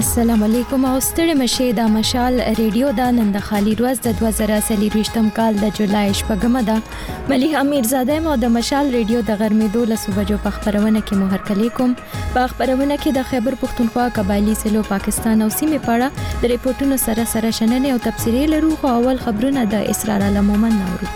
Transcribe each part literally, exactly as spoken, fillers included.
السلام علیکم او ستړي مشه د مشال ریډیو د نن د خالي ورځ د دوه زره څلورویشتم کال د جولای شپږمه ده. ملي امیر زاده مو د مشال ریډیو د غرمېدو له صبحو په خبرونه کې مو هرکلی کوم. په خبرونه کې د خیبر پښتونخوا قبایلی سلو پاکستان او سیمې پاړه د ریپورتونو سره سره شننې او تفسیري لرو. خو اول خبرونه د اسرار علم مومن نورو.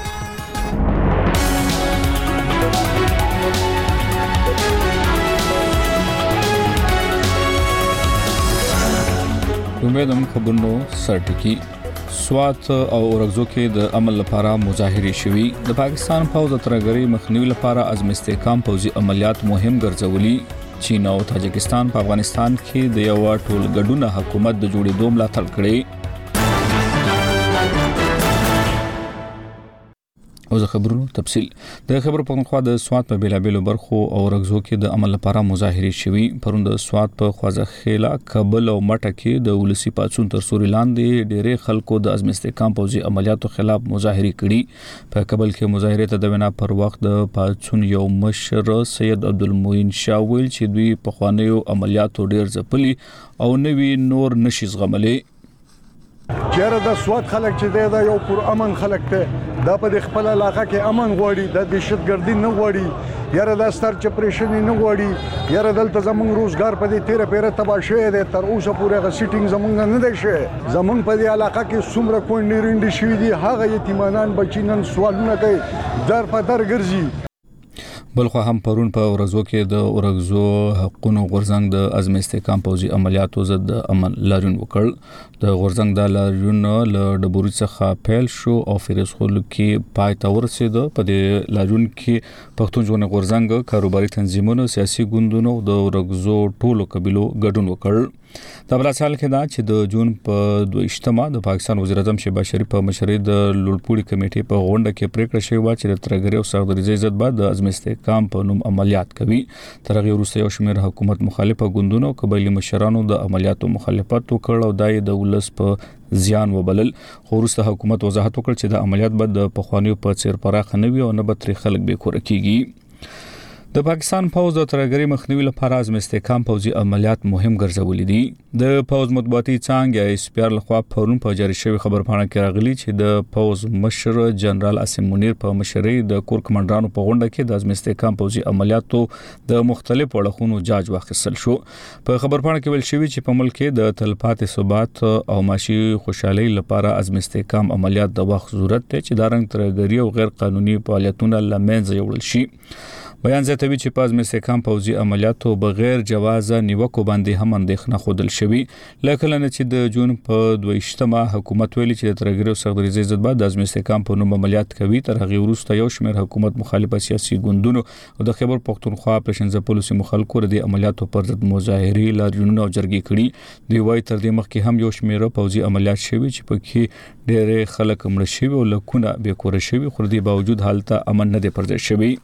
امید هم خبرونو سرټکی سوات او اورغزو کې د عمل لپاره مظاهره شوي. د پاکستان فوج د ترګری مخنیوي لپاره عزم استحکام فوجي عملیات مهم ګرځولي. چین او تاجکستان په افغانستان کې د یو ټول ګډونه حکومت د جوړېدو ملاتړ کړي. او زه خبرونو تفصیل د خبر پښتونخوا د سوات په بیلابېلو برخو او رغزو کې د عمل لپاره مظاهره شوي. پروند سوات په خوازخیلا کابل او مټه کې د ولسی پاتون تر سوري لاندې ډېرې خلکو د عزم استحکام فوجي عملیاتو خلاف مظاهره کړي. په کابل کې مظاهره ته د وینا پر وخت د پاتون یو مشر سید عبدالموین شاه ویل چې دوی په خوانیو عملیاتو ډېر ځپلي او نوی نور نشي زغملي. چیرې د سوات خلک چې دا یو پر امن خلک ته دا په خپل علاقه کې امن غواړي، د دهشتګردي نه غواړي، یاره د ستر چپریشن نه غواړي، یاره دلته زمونږ روزګار په دې تیره پیره تبا شوی دی، تر اوسه پورې غ سیټینګ زمونږ نه دی شوی. زمونږ په دې علاقه کې څومره کونډې رینډې شوي دي، هغه یتیمانان بچي نن سوالونه کوي، در په در ګرځي. بلخو هم پرون په ورځو کې د اورغزو حقونو غورځنګ د عزم استحکام فوجي عملیاتو ضد امن لاریون وکړ. د غورځنګ د لاریون له ډبوري څخه پیل شو او فیروزخول کې پای ته ورسید. په دې لاریون کې پښتون ژوند غورځنګ، کاروباري تنظیمونو، سیاسي ګوندونو د اورغزو ټولو قبيلو ګډون وکړ. د بل سال کې دا چې د جون په دویشتمه د پاکستان وزیر اعظم شهباز شریف په مشرۍ د لوړپوړي کمیټې په غونډه کې پریکړه شوې و چې د ترګری او سردریزي ضد بعد د عزم استحکام په نوم عملیات کوي. تر هغه وروسته یو شمېر حکومت مخالفه ګوندونو قبایلی مشرانو د عملیاتو مخالفت وکړ او دای د ولس په زیان وبلل. خو وروسته حکومت وضاحت وکړ چې د عملیات بعد د پخوانیو په څیر پراخ نه وي او نه به تر خلک به کور کیږي. د پاکستان فوج د ترګری مخنیوي لپاره عزم استحکام فوجي عملیات مهم ګرځولي دي. د فوج مطبوعاتي څانګه اس پی ار لخوا پرون په جاری شوی خبرپاڼه کې راغلي چې د فوج مشر جنرال اسم منیر په مشرۍ د کور کمانډرانو په غونډه کې د عزم استحکام فوجي عملیاتو د مختلفو اړخونو جاج واخیستل شو. په خبرپاڼه کې ویل شوی چې په ملک کې د تلپاتې ثبات او معاشي خوشحالي لپاره عزم استحکام عملیات د وخت ضرورت دی چې د رنګ ترګری او غیر قانوني فعالیتونه لمنځه یوړل شي. بیان زیاتوي چې په عزم استحکام فوجي عملیاتو بغیر جوازه نیوکو باندې هم اندېښنه خودل شوی. لکه لنه چې د جون په دویشتمه حکومت ویلي چې د ترګری او سردریزي ضد بعد د عزم استحکام په نوم عملیات کوي. تر هغه وروسته یو شمېر حکومت مخالفه سیاسي ګوندونو او د خیبر پښتونخوا پېشنځ پولیسو مخالکو د عملیاتو پر ضد مظاهرې لاریونونه او جرګې کړي. دوی وايي تر دې مخکې هم یو شمېر فوجي عملیات شوي چې پکې ډېر خلک مړ شوي او لکونه بې کور شوي، خو د باوجود حالت امن نه دی پرځای شوی.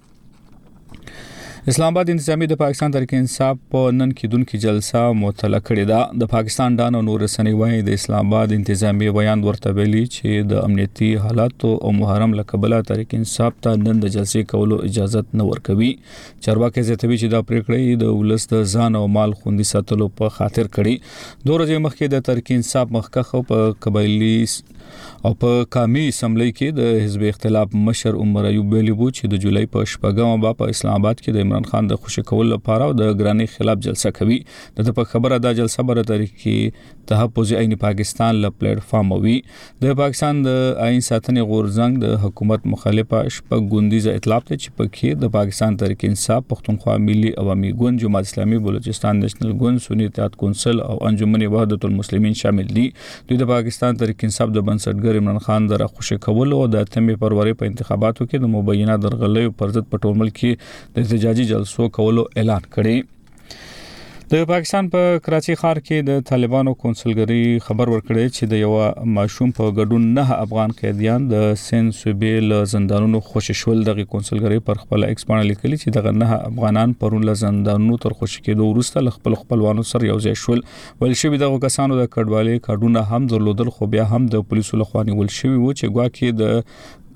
اسلام آباد انتظامی د پاکستان تحریک انصاف په نن کېدونکو جلسه معطله کړې ده. د پاکستان ډان او نور رسنۍ وايي د اسلام آباد انتظامی بیان ورته ویلي چې د امنیتي حالاتو او محرم لقبله تحریک انصاف ته نن د جلسې کولو اجازه نه ورکوي. چارواکي زیاتوي چې دا پریکړه د ولس د ځان او مال خوندي ساتلو په خاطر کړي. دوه ورځې مخکې د تحریک انصاف مخکخ په قبایلی او په قومي اسمبلی کې د حزب اختلاف مشر عمر ایوب ویلي وو چې د جولای په شپږمه با په اسلام آباد کې د عمران خان د خوشی کول لپاره او د ګرانی خلاف جلسه کوي. د په خبره دا جلسه بر تحریک تحفظ عین پاکستان ل پلیټ فارم وي. د پاکستان د عین ساتنې غورځنګ د حکومت مخالفه شپږ ګوندیزه ائتلاف ته چې پکې د پاکستان تحریک انصاف، پښتونخوا ملي عوامي ګوند، جماعت اسلامي، بلوچستان نېشنل ګوند، سنی اتحاد کونسل او انجمن وحدت المسلمین شامل دي. دوی د پاکستان تحریک انصاف د بنسټګر عمران خان د راخوشي کول او د اتمې فروری په انتخاباتو کې د مبینه درغلۍ پر ضد په ټول ملک کې د احتجاجي جلسو کولو اعلان کړي. د پاکستان په کراچي ښار کې د طالبانو کونسلګری خبر ورکړی چې د یو ماشوم په ګډون نه افغان قیدیان د سن صوبې له زندانونو خوشی شول. دغه کونسلګری پر خپل ایکس باندې لیکلي چې دغه نه افغانان پرون له زندانونو تر خوشی کېدو وروسته له خپل خپلوانو سره یو ځای شول. ول شوی دغه کسانو د کډوالۍ کارډونه هم درلودل، خو بیا هم د پولیسو لخوا نیول شوی و چې ګواکې د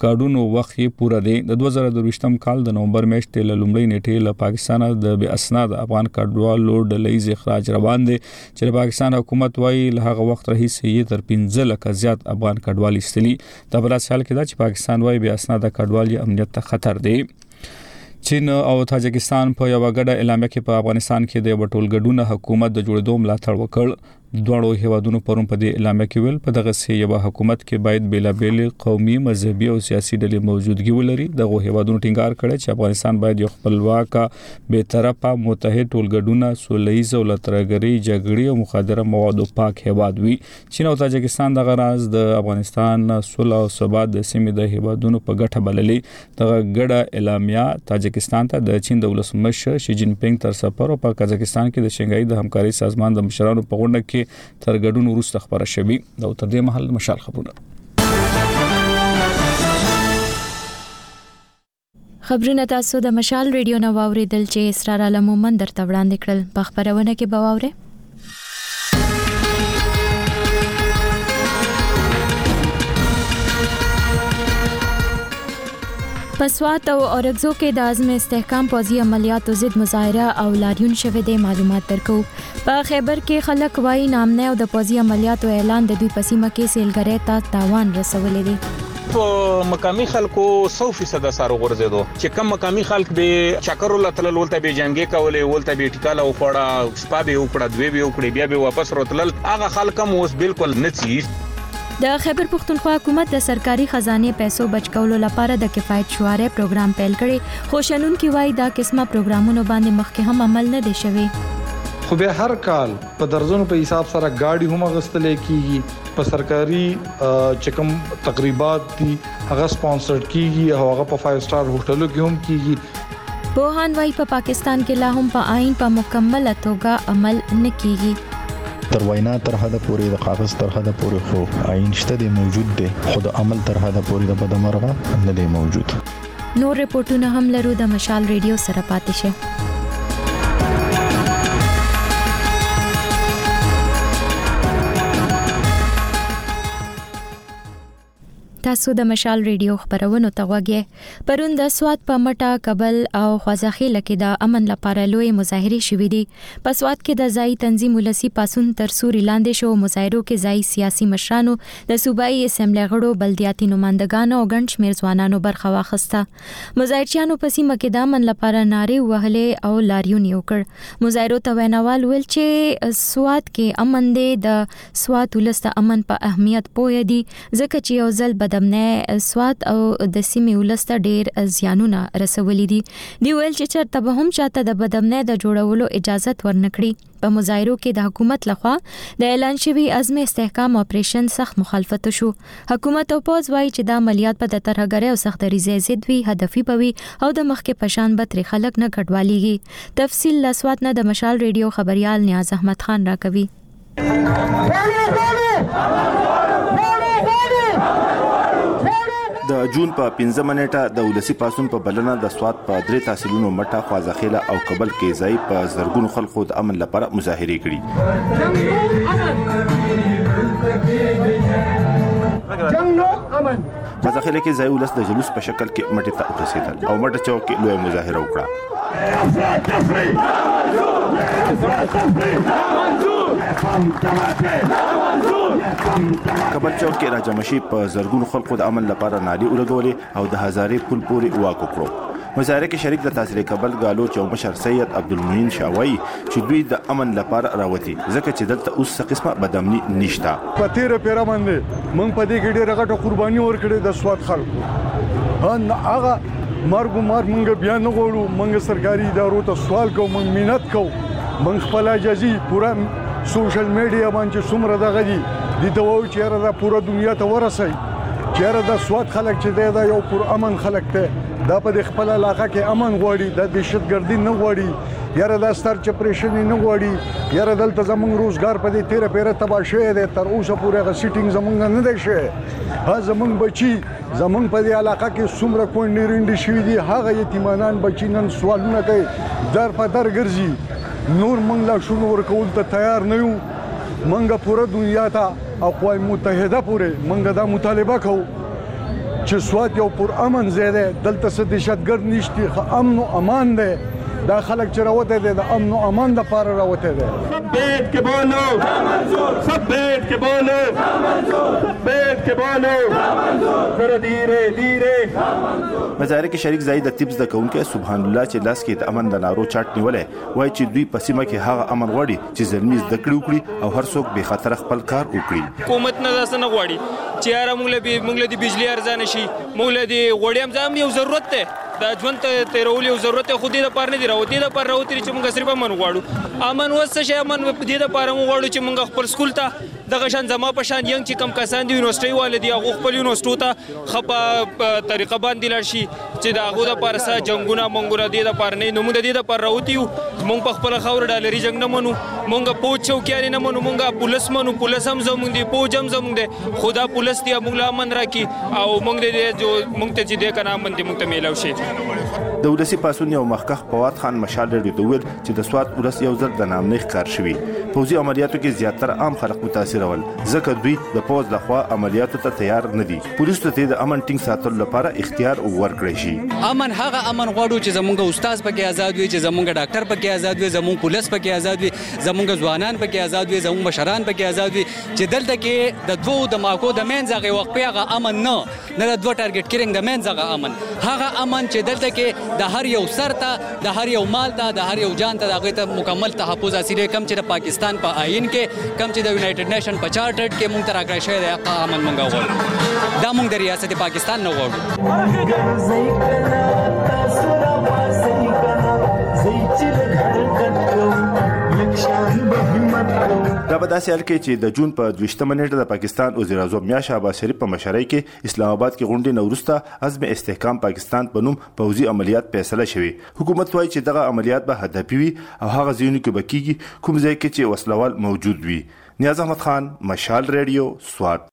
ریکارډونو وخت یې پوره دی. د دوه زره درویشتم کال د نومبر میاشتې له لومړۍ نیټې له پاکستان د بې اسناد افغان کډوالو ډلهییز اخراج روان دی چې د پاکستان حکومت وايي له هغه وخت راهیسې یې تر پنځه لکه زیات افغان کډوال ایستلي. د بل حال کې دا چې پاکستان وايي بې اسناد کډوال امنیت ته خطر دی. چین او تاجکستان په یو غړډه اعلامیه کې په افغانستان کې د ټولګډونه حکومت د جوړېدو ملاتړ وکړ. دوه هیوادونو پرون په دې اعلامیه کې ویل په دغه سي یو حکومت کې باید بیلابېل قومي مذهبي او سیاسي ډلې موجودګي ولري. دغه هیوادونو ټینګار کړی چې افغانستان باید یو خپلواک به طرفه متحد ټولګډونه سولهییز او لترګري جګړې او مخدره موادو پاک هیواد وي. چین او تاجکستان دغه راز د افغانستان صلح او ثبات د سیمې د هیوادونو په ګټه بللې. دغه ګډه اعلامیه تاجکستان ته د چین د ولسمشر شي جین پینګ تر سفر او په قزاقستان کې د شنګای د همکاري سازمان د مشرانو په غونډه کې تر ګډون وروسته خبره شوې. دا تر دې مهال مشال خبرونه خبرونه تاسو د مشال ریډیو نو واوریدل چې اسرار عالم مومن درته وړاندې کړل. په خبرونه کې به واورئ پسوات او اورګزو کې د عزم استحکام پوځي عملیاتو ضد مظاهره او لاریون شوه د معلومات درکو. په خیبر کې خلک وایي نامنه او د پوځي عملیاتو اعلان د دوی پسیمه کې سیلګری ته تاوان رسولې دي. په مقامی خلکو سو فیصد سره غورځیدو چې کم مقامی خلک به چکر ولتل ولته به جنگي کولې ولته به ټیکاله وخوړه شپه به وکړه دوی به وکړي بیا به واپس راتلل. هغه خلک هم اوس بالکل نڅي. د خیبر پختونخوا حکومت د سرکاري خزانه پیسو بچ کولو لپاره د کفایت شواره پروګرام پیل کړي. خو شنونکي وایي دا قسمه پروګرامونو باندې مخکې هم عمل نه دی شوی. خو به هر کال په درزونو په حساب سره گاډي هم غستلې کیږي. په سرکاري چکم تقریبات دي هغه سپانسرډ کیږي او هغه په فایو سٹار هوټلو کې هم کیږي. بوهان وایي په پاکستان کې لا هم په آئین په مکمله توګه عمل نه کیږي. تر وینا تر حد پورې د کاغذ تر حد پورې خو آئین شته دی موجود دی خو د عمل تر حد پورې د بدمرغه نه دی موجود. نور رپورټونه هم لرو د مشال ریډیو سره پاتې شه. تاسو د مشال ریډیو خبرونو ته غوږی. پرون د سوات په مټه کابل او خوازخیل کې د امن لپاره لوی مظاهره شوې دي. په سوات کې د ځای تنظیم ولسی پاسون تر سوري لاندې شو. مظاهرو کې ځای سیاسي مشرانو د صوبایي اسمبلی غړو بلدیاتي نمائندګانو او ګڼ شمېر ځوانانو برخه واخیسته. مظاهرچیانو په سیمه کې د امن لپاره نارې وهلې او لاریون وکړ. مظاهرو ته ویناوال ویل چې سوات کې امن دی. د سوات ولست امن په اهمیت پوه دي ځکه چې یو ځل دمنه سوات او د سیمې ولسته ډیر زیانونه رسولې دي. دی ویل چې چرته به هم چاته د بدمنه د جوړولو اجازه ورنکړي. په مظاهرو کې د حکومت لخوا د اعلان شوی عزم استحکام اپریشن سخت مخالفت شو. حکومت او پوز وایي چې د عملیات په ترهګرۍ او سختدریزۍ ضد وی هدفي پوي او د مخکې پشان به تر خلک نه کډواليږي. تفصیل لسوات نه د مشال ریډیو خبريال نیاز احمد خان راکوي. د جون په پنځمه نیټه د ولسی پاسون په بلنه د سوات په درې تحصیلونو مټه خوازخیله او کابل کې ځای په زرګونو خلکو د امن لپاره مظاهره کړي. خوازخیله کې ځای ولس د جلوس په شکل کې مټه ته ورسېدل او مټه چوک کې لوی مظاهره وکړه. کابل چوک کې راجمشي په زرګونو خلکو د امن لپاره نارې ولګولې او د هزارې پل پورې واک وکړو. مظاهره کې شریک د تحصیل کابل غالو چې مشر سید عبدالمعین شاوی چې دوی د امن لپاره راوتی ځکه چې دلته اوس څه قسمه بدامني نشته. په تیر پیرا باندې مونږ په دې کې ډېر غټه قرباني ورکړې د سوات خلکو. ان هغه مرګ مار مونږ بیا نه غواړو. مونږ سرکاري ادارو ته سوال کوو، مونږ مینت کوو، مونږ خپل اجازه پورا سوشل میډیا باندې څومره دغه دي د دوو چې را پورا دنیا ته ورسي. چیرې د سوات خلک چې دا یو پر امن خلک ته دا په خپل علاقه کې امن غواړي، د دهشتګردي نه غواړي، یاره د ستر چپریشن نه غواړي، یاره دلته زمونږ روزګار په دې تیر پیره تباہ شوی دی. تر اوسه پورې غ سیټینګ زمونږ نه دی شوی. ها زمونږ بچي زمونږ په دې علاقه کې څومره کونډې رنډې شوي دي، هغه یتیمانان بچي نن سوالونه کوي، در په در ګرځي. نور موږ لا شنو ورکول ته تیار نه یو. موږ پوره دنیا ته اقوام متحده پورې موږ دا مطالبه کوو چې سوات یو پر امن ځای دی دلته څه دهشتګرد نشته ښه امن او امان دی دا خلک چې راوته دي د امن او امان لپاره راوته دي بیت کې بولو سب بیت کې بولو بیت کې بولو زره دیره دیره مزارې کې شریک زاید د تیپس د کونکو سبحان الله چې لاس کې د امن د نارو چاټ نیولې وای چې دوی په سیمه کې هغه امن غواړي چې زلمی زده کړو کړي او هر څوک به خطر خپل کار وکړي حکومت نه داسه نه غواړي چې یاره موږ له موږ له بجلی ارزانه شي موږ له غوړې هم ځم یو ضرورت ده دا ژوند ته تیرول یو ضرورت خو دې د پاره نه دی راوتی د پاره راوتی چې موږ صرف امن غواړو امن وسه شي امن دې د پاره موږ غواړو چې موږ خپل سکول ته دغه شان زما په شان ینګ چې کم کسان دی یونیورسيټي والدي هغه خپل یونیورسيټو ته خپه طریقه باندې لار شي چې دا هغه د پاره سره جنگونه مونږ دې د پاره نه نو موږ دې د پاره راوتی موږ په خپل خاور ډالري جنگ نه منو موږ پوه چوکیان نه منو موږ پولیس منو پولیس هم زموږ دی پوه جم زموږ دی خدا پولیس دی موږ لا امن راکي او موږ دې جو موږ ته چې دې کنه امن دې موږ ته میلاو شي د ولسی پاسون یو مخکخ فواد خان مشال لري ته ویل چې د سواد ولس یو ځل د نام نه ښکار شوی پوځي عملیاتو کې زیاتره عام خلک متاثر ول ځکه دوی د پوز لخوا عملیاتو ته تیار نه دي پولیس ته د امن ټینګ ساتلو لپاره اختیار ورکړی شي امن هغه امن غواړو چې زمونږ استاد پکې آزاد وي چې زمونږ ډاکټر پکې آزاد وي زمونږ پولیس پکې آزاد وي زمونږ ځوانان پکې آزاد وي زمونږ مشران پکې آزاد وي چې دلته کې د دوه د ماکو د مین ځای وخت په هغه امن نه نه د دوه ټارګټ کیرینګ د مین ځای امن هغه امن چې دلته کې د هر یو سر ته د هر یو مال ته د هر یو جان ته دغه ته مکمل تحفظ حاصل کم چې د پاکستان په آئین کې کم چې د یونایټډ نیشن په چارټر کې مونږ تر راغلی شوی دی هغه امن مونږ غواړو دا مونږ د ریاست پاکستان نه دا په داسې حال کې چې د جون په دویشتمه نیټه د پاکستان وزیر اعظم میا شهباز شریف په مشرۍ کې اسلام آباد کې غونډې نه وروسته عزم استحکام پاکستان په نوم پوځي عملیات فیصله شوی حکومت وايي چې دغه عملیات به هدفي وي او هغه ځایونو کې به کیږي کوم ځای کې چې وسلوال موجود وي نیاز احمد خان مشال ریډیو سوات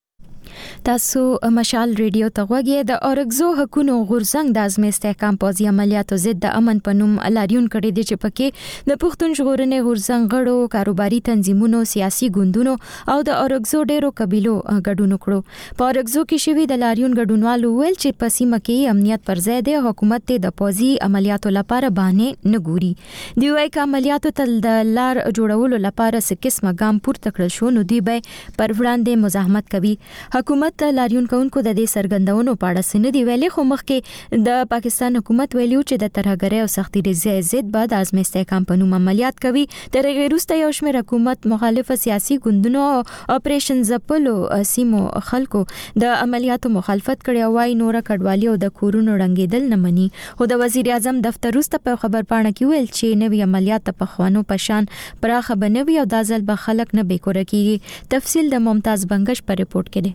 تاسو مشال ریډیو ته غوږی د اورګزو حقونو غورځنګ د عزم استحکام پوځي عملیاتو ضد د امن په نوم لاریون کړی دی چې پکې د پښتون ژغورنې غورځنګ غړو کاروباري تنظیمونو سیاسي ګوندونو او د اورګزو ډیرو قبیلو ګډون وکړو په اورګزو کې شوی د لاریون ګډونوالو ویل چې په سیمه کې امنیت پر ځای دی حکومت ته د پوځي عملیاتو لپاره بهانه نه ګوري دی وايي چې عملیاتو تل د لار جوړولو لپاره څه قسمه ګام پورته کړل شو نو دی به پر وړاندې مزاحمت کوي حکومت لاریون کوونکو د دې سرګندونو په اړه سن دی ویلي خو مخکې د پاکستان حکومت ویلو چې د ترهګرۍ او سختي رضای ضد بعد عزم استحکام په نوم عملیات کوي تر هغه وروسته یو شمېر حکومت مخالف سیاسي ګوندونو اپریشن زپلو سیمو خلکو د عملیاتو مخالفت کړي وای نور کډوالي او د کورونو رنګیدل نه مني خو د وزیر اعظم دفتر وروسته په خبر پاڼه کې ویل چې نوې عملیات په خوانو پشان پراخه بنوي او د ځل به خلک نه بیکور کیږي تفصیل د ممتاز بنگش په ریپورت کې دی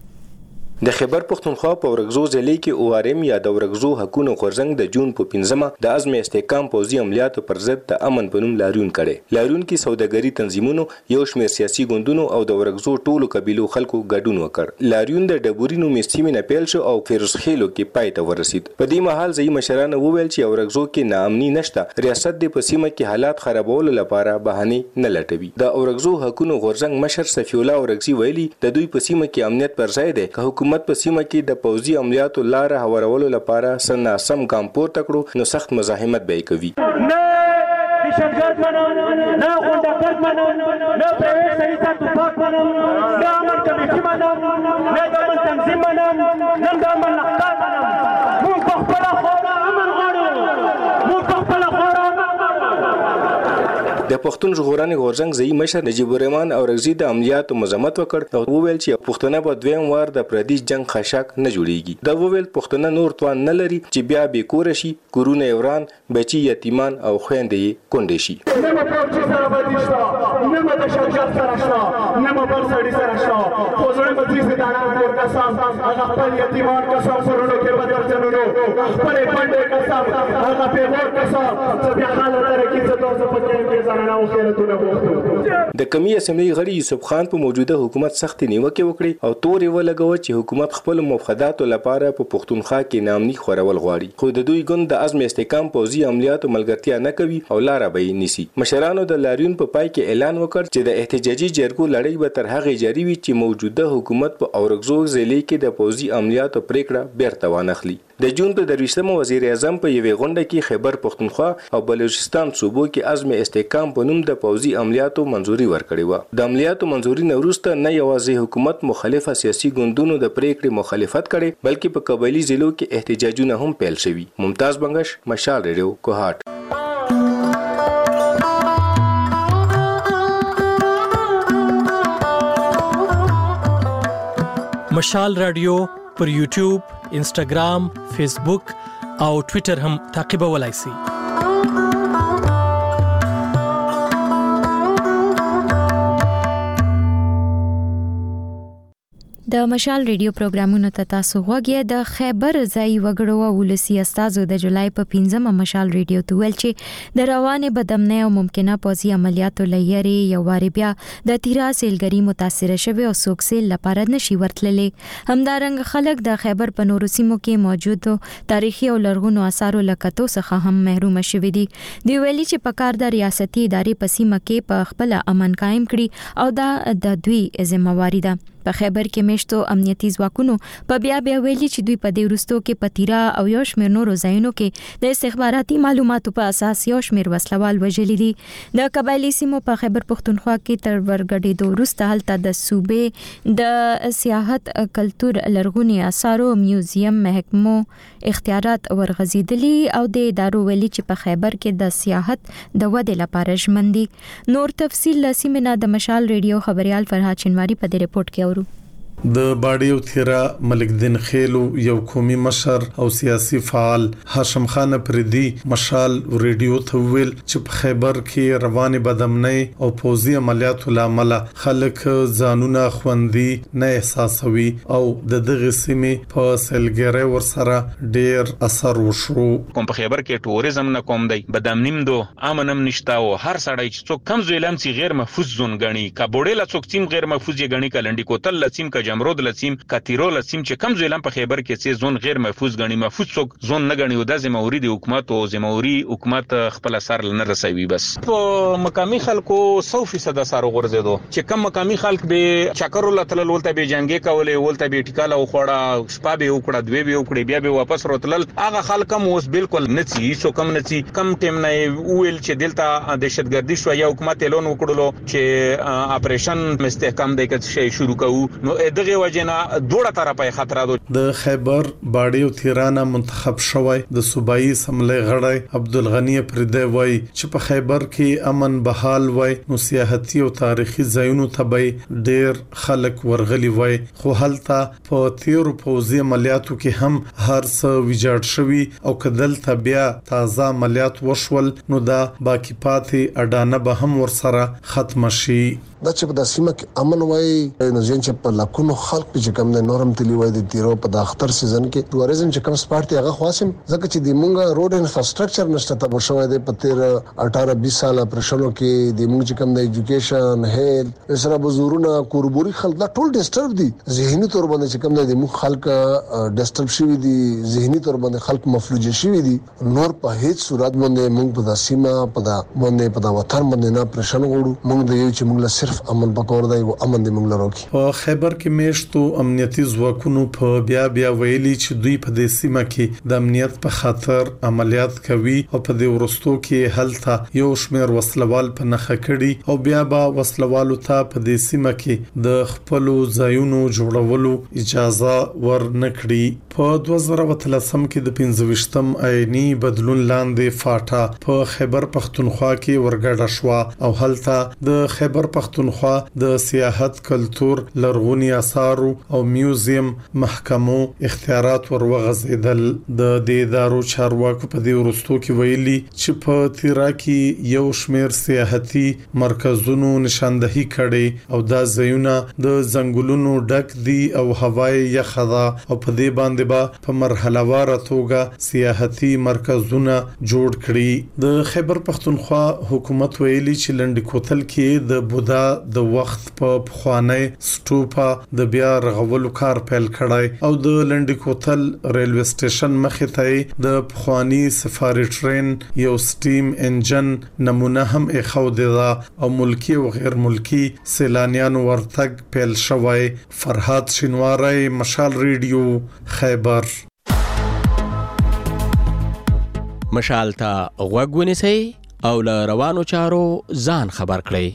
د خیبر پختونخوا په ورغزو ضلع کې او ار ام یا د ورغزو حقوقو غورځنګ د جون په پنځمه د عزم استحکام پوځي عملیاتو پر ضد د امن په نوم لاریون کړي لاریون کې سوداګری تنظیمونو یو شمېر سیاسي ګوندونو او د ورغزو ټولو قبیلو خلکو ګډون وکړ لاریون د ډبورینو میستیمه نه پیل شو او فیروز خیلو کې پای ته ورسید په دې مهال ځای مشران وویل چې ورغزو کې ناامني نشته ریاست د په سیمه کې حالات خرابولو لپاره بهانه نه لټوي د ورغزو حقوقو غورځنګ مشر صفی الله ورغزي ویلي د دوی په سیمه کې امنیت پر ځای دی که حکومت په سیمه کې د پوځي عملیاتو لار هوارولو لپاره سنا سم ګام پورته کړو نو سخت مزاحمت به کوي نه دشتګرد منو نه غونډګرد منو نه پرایویټ سړي ته توپک منو نه امن کمیټي منو نه د امن تنظیم منو نه د امن لښکر منو موږ په خپله خوره امن غواړو موږ په خپله خوره امن د پښتون ژغورنې غورځنګ ځای مشر نجیب الرحمن اورګزي د عملیاتو مذمت وکړ او وویل چې پښتون په دویم وار د پردیش جنگ خشاک نه جوړیږي دا وویل پښتون نور توان نه لري چې بیا به کور شي کورونه وران بچي یتیمان او خويندې کونډې شي نه مو پوهچ سره بدیشتا نه مو د شجاعت سره شتا نه مو بل سړي سره شتا خو زړه مې دې دانا ور قسم هغه خپل یتیمان قسم سرونو کې بدر جنونو خپل پندې قسم هغه په ور قسم چې بیا حالت لري چې تاسو په کې کې د کمی اسمبلی غړي یوسف خان په موجوده حکومت سخت نیوکه وکړي او تور یې ولګو چې حکومت خپل مفاداتو لپاره په پښتونخوا کې نامني خورول غواړي خو د دوی ګوند د عزم استحکام پوځي عملیاتو ملګرتیا نه کوي او لار به یې نیسي مشرانو د لاریون په پای کې اعلان وکړ چې د احتجاجي جرګو لړۍ به تر هغه جاری وي چې موجوده حکومت په اورګزو ضلع کې د پوځي عملیاتو پریکړه بیرته وانخلي. د جون په درویشتمه وزیر اعظم په یوې غونډه کې خیبر پختونخوا او بلوچستان صوبو کې عزم استحکام په نوم د پوځي عملیاتو منځوري ورکړې و. د عملیاتو منځوري نه وروسته نه یوازې حکومت مخالفه سیاسي ګوندونو د پریکړې مخالفت کړي بلکې په قبایلی ضلعو کې احتجاجونه هم پیل شوي. ممتاز بنگش، مشال ریډیو، کوهاټ. مشال رادیو پر یوټیوب، انسټاګرام، فیسبوک او ټوئیټر هم تعقیبولای شئ. د مشال ریډیو پروګرامونو ته تاسو غوږی د خیبر ځای وګړو او ولسی استادو د جولای په پنځمه مشال ریډیو ته ویل چې د روانې بدامنۍ او ممکنه پوځي عملیاتو لایري یو واری بیا د تیرا سیلګری متاثر شوی او سوکسیل لپاره نشي ورتللې. همدارنګ خلک د خیبر په نورو سیمو کې موجودو تاریخي او لرغونو آثارو لکتو څخه هم محروم شوي دي. دی ویلي چې په کار د ریاستي ادارې په سیمه کې په خپل امن قائم کړي او دا د دوی ذمہواری ده. په خیبر کې مشتو امنیتي ځواکونو په بیا بیا ویلي چې دوی په دې وروستو کې پتیرا او یو شمېر نورو ځایونو کې د استخباراتي معلوماتو په اساس یو شمېر وسلوال وژلي دي. د قبایلی سیمو په خیبر پختونخوا کې تر ورګډېدو وروسته هلته د صوبې د سیاحت، کلتور، لرغوني آثارو میوزیم محکمو اختیارات ورغځېدلي او د ادارو ویلي چې په خیبر کې د سیاحت د ودې لپاره ژمن دي. نور تفصیل لسیمه د مشال ریډیو خبريال فرهاد شینواری په دې رپورت کې اورو. د باډي او تیرا ملک دین خیلو یو قومي مشر او سیاسي فعال هاشم خان پردي مشال ریډیو ته ویل چې په خیبر کې روانې بدامنۍ او پوځي عملیاتو لامل خلک ځانونه خوندي نه احساسوي او د دغه سیمې په سیلګری ورسره ډیر اثر وشو. کوم په خیبر کې ټوریزم نه کوم دی، بدامنیم دو امنم نشتا او هر سړی چې څوک کم زویلم چې غیر محفوظ زون غني کا بوډه لا څوک تیم غیر محفوظ یې غني کلندې کوتل لسیم کا جمرود لسیم کاتیرو لسیم چې کم زویلم په خیبر کې سي زون غیر محفوظ غني محفوظ څوک زون نه غني او د ذمہواری د حکومت او ذمہواری حکومت خپل اثر نه رسوي. بس په مقامی خلکو سو فیصد اثر ورزيدو چې کم مقامی خلک به چکر لتل ولته به جنگي کولې ولته به ټیکاله خوړه شپه به وکړه دوی به وکړي بیا به واپس روتلل. هغه خلک هم اوس بالکل نڅي سو کم نڅي کم ټیم نه ویل چې دلته دهشتګردي شو یا حکومت اعلان وکړلو چې اپریشن مستحکم دی که شي شروع کوو نو دغه وجنه دوړه طرفه خطر ده. د خیبر باډي او تیرانه منتخب شوی د صوبایي سملې غړی عبدالغنی پردی وای چې په خیبر کې امن بحال وای نو سیاحتي او تاریخي ځایونو ته به ډیر خلک ورغلي وای خو هلته په تیرو پوځي عملیاتو کې هم هر څه ویجاړ شوی او کدل ته بیا تازه عملیات وشول نو دا باقی پاتې اډانه به هم ورسره ختم شي. دا چې په د سیمه کې امن وای نو ځین چې په لکونو خلک چې کوم د نورم تلی وای د تیرو په د اختر سیزن کې ټوریزم چې کوم سپارټ هغه خاصم ځکه چې د مونږه روډ انفراستراکچر نشته ته بشوي د په تیر اٹھارہ بیس سال پرشنو کې د مونږ چې کوم د ایجوکیشن هیل سره بزورونه کوربوري خلک دا ټول ډیسټرب دي. ذهني تور باندې چې کوم د مونږ خلک ډیسټرب شوی دي، ذهني تور باندې خلک مفلوج شوی دي. نور په هیڅ صورت باندې مونږ په د سیمه په د باندې په د وطن باندې نه پرشن غوړو. مونږ د یو چې مونږ صرف امن پکور دی او امن دې موږ لرو. په خیبر کې میشتو امنیتي ځواکونو په بیا بیا ویلي چې دوی په دې سیمه کې د امنیت په خاطر عملیات کوي او په دې ورستو کې هلته یو شمېر وسلوال په نخښه کړي او بیا به وسلوالو ته په دې سیمه کې د خپل ځایونو جوړولو اجازه ورنکړي. په دوه زره وتلسم کې د پنځه ویشتم آئینی بدلون لاندې فاټا په خیبر پختونخوا کې ورګډه شو او هلته د خیبر پختونخوا د سیاحت، کلتور، لرغوني آثارو او میوزیم محکمو اختیارات ورغځیدل. د دې ادارو چارواکو په دې ورستو کې ویلي چې په تیرا کې یو شمېر سیاحتي مرکزونو نشاندهي کړي او دا ځایونه د ځنګلونو ډک دي او هوای یخه ده او په دې باندې لاندې به په مرحلهوار توګه سیاحتي مرکزونه جوړ کړي. د خیبر پختونخوا حکومت ویلي چې لنډ کوتل کې د بودا د وخت په پخوانی سټوپا د بیا رغولو کار پیل کړای او د لنډ کوتل ریلوی سټیشن مخې ته د پخوانی سفاری ټرین یو سټیم انجن نمونه هم اخودي دا او ملکی او غیر ملکی سیلانیان ورتګ پیل شوی. فرحات شینواری، مشال ریډیو، خیبر. مشال ته غوږ ونیسئ او له روانو چارو ځان خبر کړئ.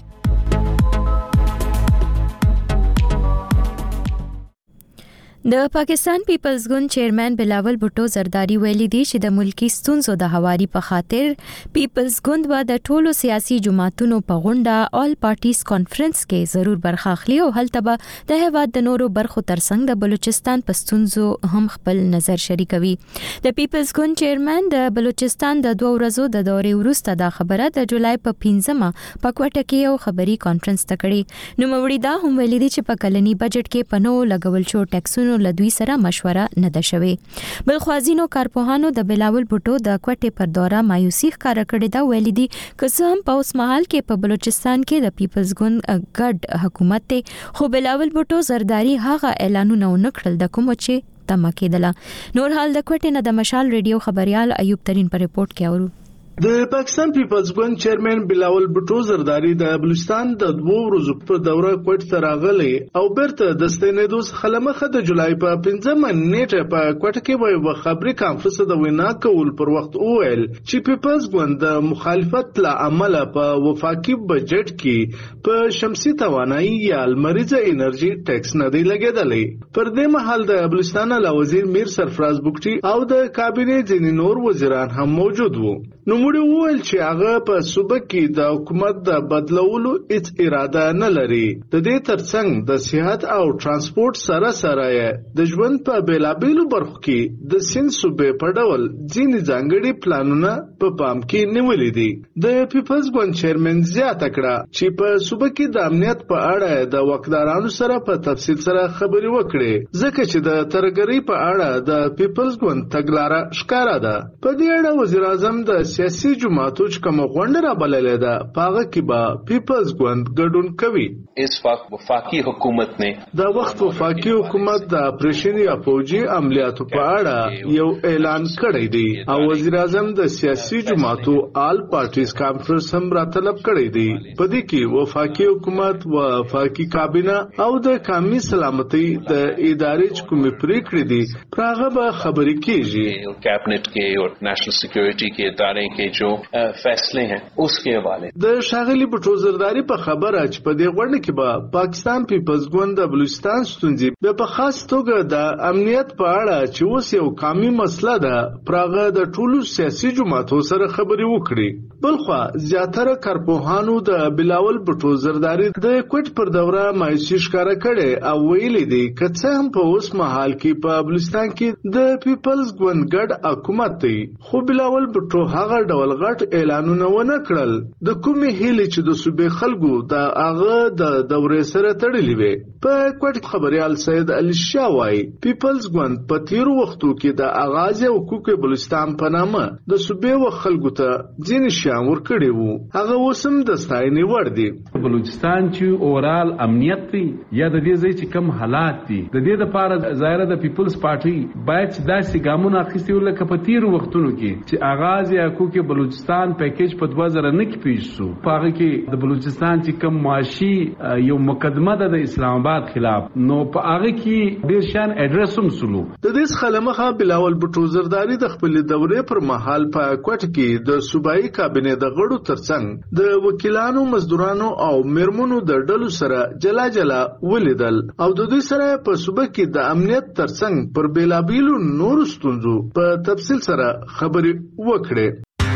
د پاکستان پیپلز ګوند چیرمن بلاول بوټو زرداری ویلي دی چې د ملکی ستونزو د هواري په خاطر پیپلز ګوند به د ټولو سیاسي جماعتونو په غونډه آل پارټیز کانفرنس کې ضرور برخه اخلي او هلته به د هیواد د نورو برخو ترڅنګ د بلوچستان په ستونزو هم خپل نظر شریکوي. د پیپلز ګوند چیرمن د بلوچستان د دوه ورځو د دورې وروسته دا خبره د جولای په پنځمه په کوټه کې یو خبري کانفرنس تکړي. نو موري دا هم ویلي دی چې په کلني بجټ کې پنو لګول شو ټیکسونو لدوی سره مشوره نه ده شوی. بل خوازینو کارپوهانو د بلاول بوټو د کوټې پر دوره مایوسي ښکارا کړې دا ویلي دي که هم په اوس مهال کې په بلوچستان کې د پیپلز ګوند ګډ حکومت ته خو بلاول بوټو زرداری هغه اعلانونه ونکړل د کوم چې تمه کېدله. نور حال د کوټې نه د مشال ریډیو خبريال ایوب ترين پر رپورت کې اورو. د پاکستان پیپلز ګوند چیرمن بلاول بوټو زرداری د بلوچستان د دوه ورځو په دوره کوټ ته راغلی او بیرته د ستنېدو څخه لمخه د جولای په پنځمه نیټه په کوټه کې یو خبري کانفرنس د وینا کول پر وخت وویل چې پیپلز ګوند د مخالفت له امله په وفاقي بجټ کې په شمسي توانایي یا لمریزه انرژي ټیکس نه دی لګیدلی. پر دې مهال د بلوچستان له وزیر میر سرفراز بوکټي او د کابینې ځینې نور وزیران هم موجود وو. نو موږ وویل چې هغه په صوبه کې د حکومت د بدلولو هیڅ اراده نه لري. د دې ترڅنګ د صحت او ترانسپورت سره سره د ژوند په بیلابېلو برخو کې د سند صوبې په ډول ځینې ځانګړي پلانونه په پام کې نیولې دي. د پیپلز ګوند چیرمن زیاته کړه چې په صوبه کې د امنیت په اړه د وکیلانو سره په تفصیل سره خبرې وکړي ځکه چې د ترګری په اړه د پیپلز ګوند تګلارې ښکارا ده. په دې اړه وزیر اعظم د سیاسي جماعتوں چې کوم غونډه را بللې ده پاغه کې با پیپلز ګوند ګډون کوي. اس وخت وفاقی حکومت نے دا وخت وفاقی حکومت د اپریشن یا فوجي عملیاتو په اړه یو اعلان کړی دی او وزیر اعظم د سیاسي جماعتو آل پارټیز کانفرنس هم را طلب کړی دی. په دې کې وفاقی حکومت و وفاقی کابینه او د قومي سلامتۍ د ادارې کومې پریکړې دي پاغه به خبرې کیږي. کابینټ کې او نېشنل سکیورټي کې ادارې کې جو فیصله ہیں اس کے حوالے. د شاغلی بوټو زرداری په خبره چې په دې غونډه کې به پاکستان پیپلز ګوند د بلوچستان ستونزې په خاص توګه د امنیت په اړه چې اوس یو قومي مسله ده پراغه د ټولو سیاسي جماعتو سره خبرې وکړي. بلخوا زیاتره کارپوهانو د بلاول بوټو زرداری د کوټ پر دوره مایوسي ښکارا کړي او ویلي دي که څه هم په اوس مهال کې په بلوچستان کې د پیپلز ګوند ګډ حکومت دی خو بلاول بوټو هغه ډول غټ اعلانونه ونه کړل. د کومې هیلې چې د صوبې خلکو د هغه د دورې سره تړلې وي. په کوټ خبريال سید علي شاه وايي پیپلز ګوند په تیرو وختو کې د اغاز حقوق بلوچستان په نامه د صوبې و خلکو ته ځینې شیان ورکړي وو. هغه وسم د ستاینې وړ دي. بلوچستان چې اورال امنیت دی یا د دې ځای چې کم حالات دي د دې لپاره ظاهره د پیپلز پارټي باید داسې ګامونه اخیستي ولکه په تیرو وختونو کې چې اغاز حقوق بلوچستان پیکیج په دوه زره نه کې پیښ شو. په کې د بلوچستان چې کم معاشي یو مقدمه ده د اسلام آباد خلاف نو په هغه کې ډیر شان اډرس هم سلو. د دې خلمخه بلاول بوټو زرداری د خپل دورې پر مهال په کوټ کې د صوبایي کابینې د غړو ترڅنګ د وکیلانو مزدورانو او مرمنو د ډلو سره جلا جلا ولیدل او د دوی سره په صوبه کې د امنیت ترڅنګ پر بیلابیلو نور ستونزو په تفصیل سره خبرې وکړې.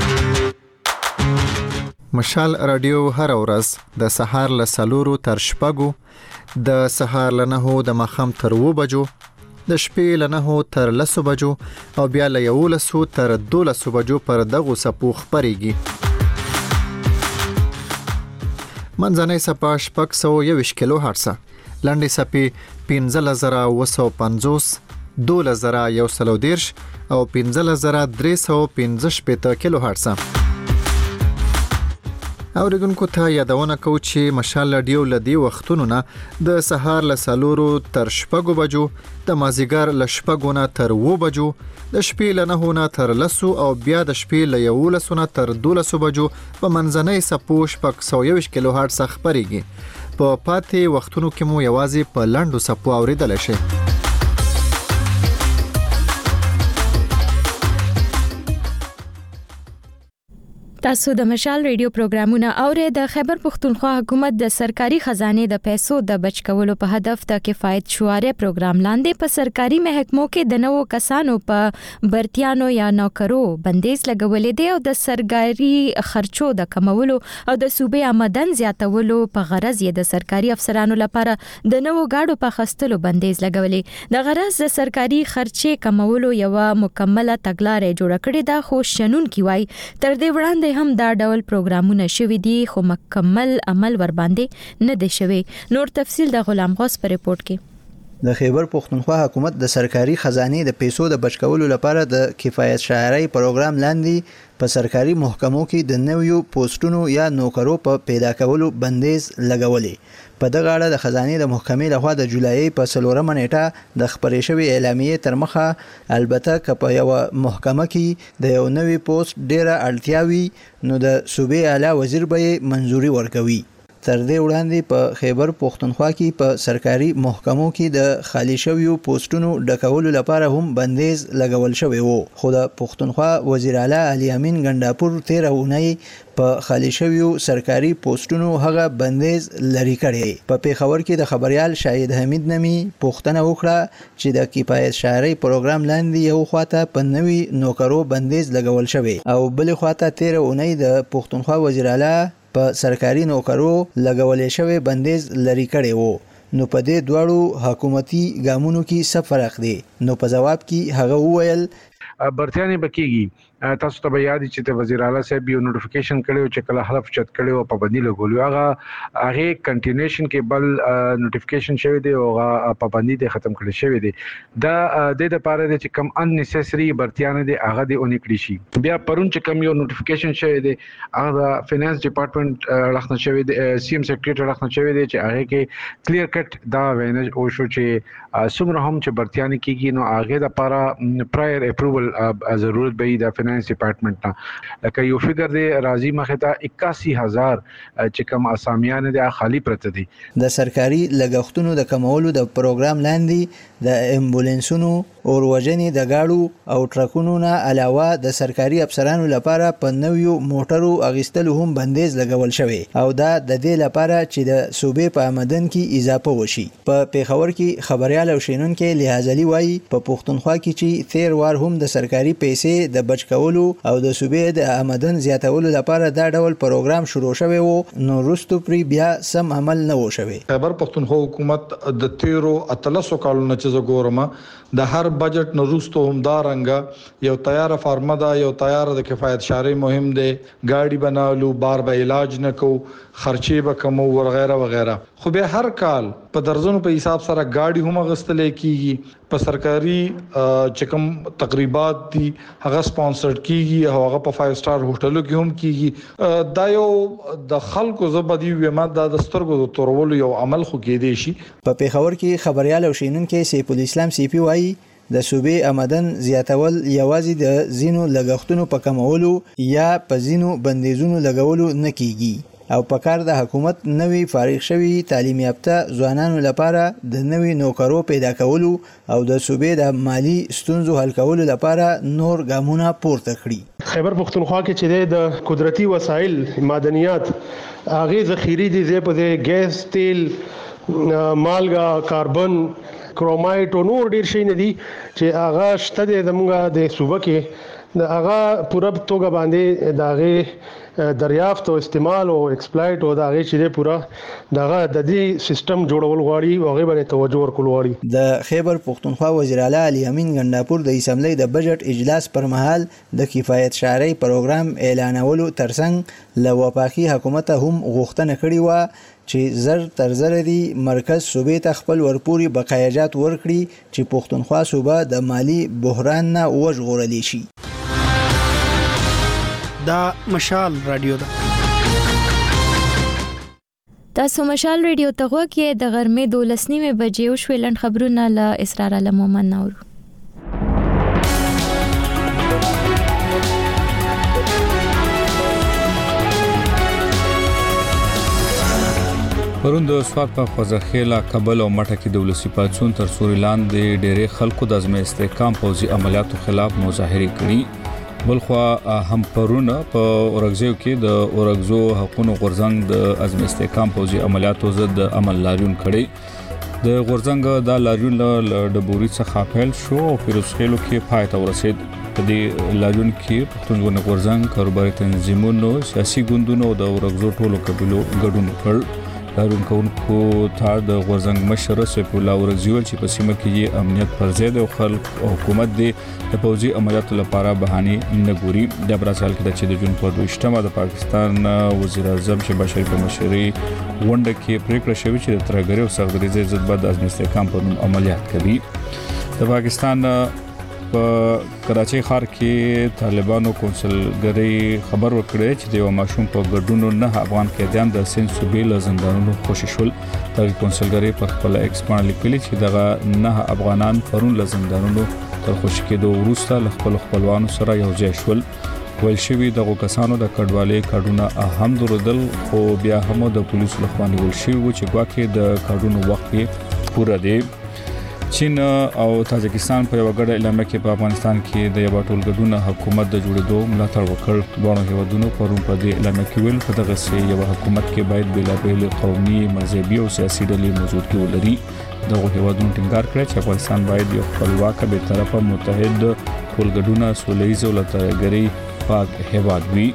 مشال رادیو هر ورځ د سهار له سلورو تر شپږو د سهار له نهو د ماښام تر اوو بجو د شپې له نهو تر لسو بجو او بیا له یولسو تر دولسو بجو پر دغو څپو خپرېږي. منځنۍ څپه شپږ سوه یوویشت کیلو هرټزه، لنډې څپې پنځلس زره اوه سوه پنځوس دوله زره یو سلو دیرش او پنځله زره درې سوه پنځه شپېته کیلو هرټز. اوریدونکو ته یادونه کوو چې مشال رادیو لدی وختونو نه د سهار له سلورو تر شپږو بجو، د مازیګر له شپږو نه تر اوو بجو، د شپې له نهو نه تر لسو او بیا د شپې له یولسو نه تر دولسو بجو په منځنۍ څپو شپږ سوه یوویشت کیلو هرټز خپرېږي. په پاتې وختونو کې مو یوازې په لنډو څپو اوریدلی شئ. تاسو د مشال ریډیو پروګرامونه اورئ. د خیبر پښتونخوا حکومت د سرکاري خزانه د پیسو د بچ کولو په هدف د کفایت شعاري پروګرام لاندې په سرکاري محکمو کې د نوو کسانو په برتیانو یا نوکرو بندیز لګولې دی او د سرکاري خرچو د کمولو او د صوبې آمدن زیاتولو په غرض یې د سرکاري افسرانو لپاره د نوو گاډو په خستلو بندیز لګولې. د غرض د سرکاري خرچې کمولو یو مکمله تګلارې جوړه کړې ده، خو شنن کی وای تر دې وړاندې هم دا ډول پروګرامونه شوي دي خو مکمل عمل ور باندې نه دی شوی. نور تفصیل د غلام غوث په ریپورت کې. د خیبر پښتونخوا حکومت د سرکاري خزانه د پیسو د بچ کولو لپاره د کفایت شعاري پروګرام لاندې په سرکاري محکمو کې د نویو پوسټونو یا نوکرو په پیدا کولو بندیز لګولې. په دغه اړه د خزانه د محکمې لخوا د جولای په څلورمه نیټه د خبرې شوی اعلامیې تر مخه البته که په یو محکمه کې د یو نوی پوسټ ډیره اړتیا وي نو د صوبې اعلی وزیر به منځوري ورکوي. تر دې وړاندې په خیبر پښتونخوا کې په سرکاري محکمو کې د خالی شویو پوسټونو ډکولو لپاره هم بندیز لګول شوی وو، خو د پښتونخوا وزیر اعلی علي امین ګنداپور تیر اونۍ په خالی شویو سرکاري پوسټونو هغه بندیز لري کړی. په پیښور کې د خبريال شاهد حمید نمی پوښتنه وکړه چې د کفایت شعاري پروګرام لاندې یو خواته په نوي نوکرو بندیز لګول شوی او بل خواته تیر اونۍ د پښتونخوا وزیر اعلی په سرکاري نوکرو لګولې شوی بندیز لري کړی وو. نو په دې دواړو حکومتي ګامونو کې څه فرق دی؟ نو په جواب کې هغه وویل برتیانه بکیږي. تاسو ته یاد چې د وزیر اعلی صاحب یو نوټیفیکیشن کړو چې کله حلف چت کړو په پابندي لګولو هغه هغه کنټینیویشن کې بل نوټیفیکیشن شوی دی او هغه پابندي د ختم کړی شوی دی. دا د د پاره د چې کم ان نیسسری برتیانه دی هغه دی اونې کړی شي. بیا پرون چې کم یو نوټیفیکیشن شوی دی هغه فینانس ډپارټمنټ لخوا شوی دی، سی ام سیکریټری لخوا شوی دی چې هغه کې کلیر کټ دا وینه او شو چې څومره هم چې برتیانه کیږي نو هغه د پاره پرایر اپروول ضرورت به د فینانس ډپارټمنټ نه لکه یو فګر دی راځي مخه ته اکاسی هزار چې کوم اسامیان دي خالی پرته دي. د سرکاري لګښتونو د کمولو د پروګرام لاندې د امبولانسونو او وژنې د گاډو او ټرکونو نه علاوه د سرکاري افسرانو لپاره په نویو موټرو اغیستلو هم بندیز لګول شوی او دا د دې لپاره چې د صوبې په آمدن کې اضافه وشي. په پیښور کې خبريال او شینونکو لحاظلی وایي په پښتونخوا کې چې تیر وار هم د سرکاري پیسې د بچ کولو او د صوبې د آمدن زیاتولو لپاره دا ډول پروګرام شروع شوی وو نو وروسته پری بیا سم عمل نه و شوی. خیبر پښتونخوا حکومت د تیرو اتلسو کالونو چې زګورما د هر بجټ نه وروسته هم دا رنګه یو تیار فارمه دا یو تیار د کفایت شعاري مهم دی، گاډي بنالو بار به علاج نه کو، خرچې به کمو وغیرہ وغیرہ. خو به هر کال په درزونو په حساب سره گاډي هم غستلې کیږي. په سرکاري چکم تقریبات دي هغه سپانسرډ کیږي او هغه په فایو سٹار هوټلو کې هم کیږي. دا یو د خلکو زبدي ومه د سترګو تورولو یو عمل خو کې دی شي. په پیښور کې خبريال او شینونکو سیف الاسلام سی پی وايي د صوبې آمدن زیاتول یوازې د زینو لګښتونو په کمولو یا په زینو بندیزونو لګولو نه کیږي او په کار د حکومت نوی فارغ شوی تعلیم یافته ځوانانو لپاره د نوی نوکرو پیدا کولو او د صوبې د مالی ستونزو حل کولو لپاره نور ګامونه پورته کړي. خیبر پښتونخوا کې چې د قدرتي وسایل معدنیات هغه ذخیره دي زه په ګیس، تیل، مالګه، کاربن، کرومایټ او نور ډیر شي نه دي چې هغه شته د موږ د صوبه کې د هغه پوره توګه باندې دغه دریافت او استعمال او ایکسپلایټ او دغه چې پوره دغه د دې سیستم جوړول غواړي او هغه باندې توجه ورکول غواړي. د خیبر پختونخوا وزیر اعلی علي امین ګنداپور د اسمبلی د بجټ اجلاس پر مهال د کفایت شعري پروګرام اعلانولو ترڅنګ له وفاقي حکومت هم غوښتنه کړې و چې زر تر زر دی مرکز صوبې ته خپل ورپوري بقایجات ورکړي چې پښتونخوا صوبه د مالی بحران نه وژغورل شي. دا مشال رادیو ده. تاسو مشال رادیو ته غوږی د غرمې دولس نیمه بجې او شویلند خبرونه له اسرار علمومن نور. پرون د سواد په خوځخېلا کابل او مټه کې د ولسی پاتسون تر سوري لاندې ډېرې خلکو د ازمه استحکام پوزي عملیاتو خلاف مظاهره کړي. بلخوا هم پرون په اورګزیو کې د اورګزو حقوقو غورځنګ د ازمه استحکام پوزي عملیاتو ضد عمل لاریون کړي. د غورځنګ د لاریون له ډبوري څخه پیل شو او پیروزخېلو کې پای ته ورسید. په دې لاریون کې پښتون غورځنګ کاروباري تنظیمونو سیاسي ګوندونو د اورګزو ټولو قبيلو ګډون کړ. دارون کوونکو ته د غورځنګ مشر سیف الله ورزیول چې په سیمه کې امنیت پر ضد او خلک او حکومت د پوځي عملیاتو لپاره بهاني نه ګوري. د برازیل کې د جون په دوشتمه د پاکستان وزیر اعظم شهباز شریف په مشرۍ غونډه کې پریکړه شوې چې د ترګری او سختګریزي ضد بعد از استحکام په نوم عملیات کوي. د پاکستان په کراچۍ ښار کې طالبانو کونسلګری خبر ورکړی چې د یو ماشوم په ګډونو نه افغان قیدیان د سین صوبې له زندانونو خوشي شول. د کونسلګری په خپل ایکس باندې لیکلي چې دغه نه افغانان پرون له زندانونو تر خوشي کېدو وروسته له خپل خپلوانو سره یو ځای شول. ویل شوی دغه کسانو د کډوالۍ کارډونه اهم درودل خو بیا هم د پولیسو لخوا نیول شوی و چې ګواکې د کارډونو وخت پوره دی. چین او تاجکستان په یو غړ اعلان کې په افغانستان کې د یو ټولګډونه حکومت د جوړېدو ملاتړ وکړ. دوه هیوادونو پرون په دې اعلان کې ویل په دغه سي یو حکومت کې باید بېلابېل قومي، مذهبي او سیاسي ډلې موجودګي ولري. دغه هیوادونو ټینګار کړی چې افغانستان باید یو خپلواک به طرفه متحد ټولګډونه سوله‌ییز او لټرګری پاک هیواد وي.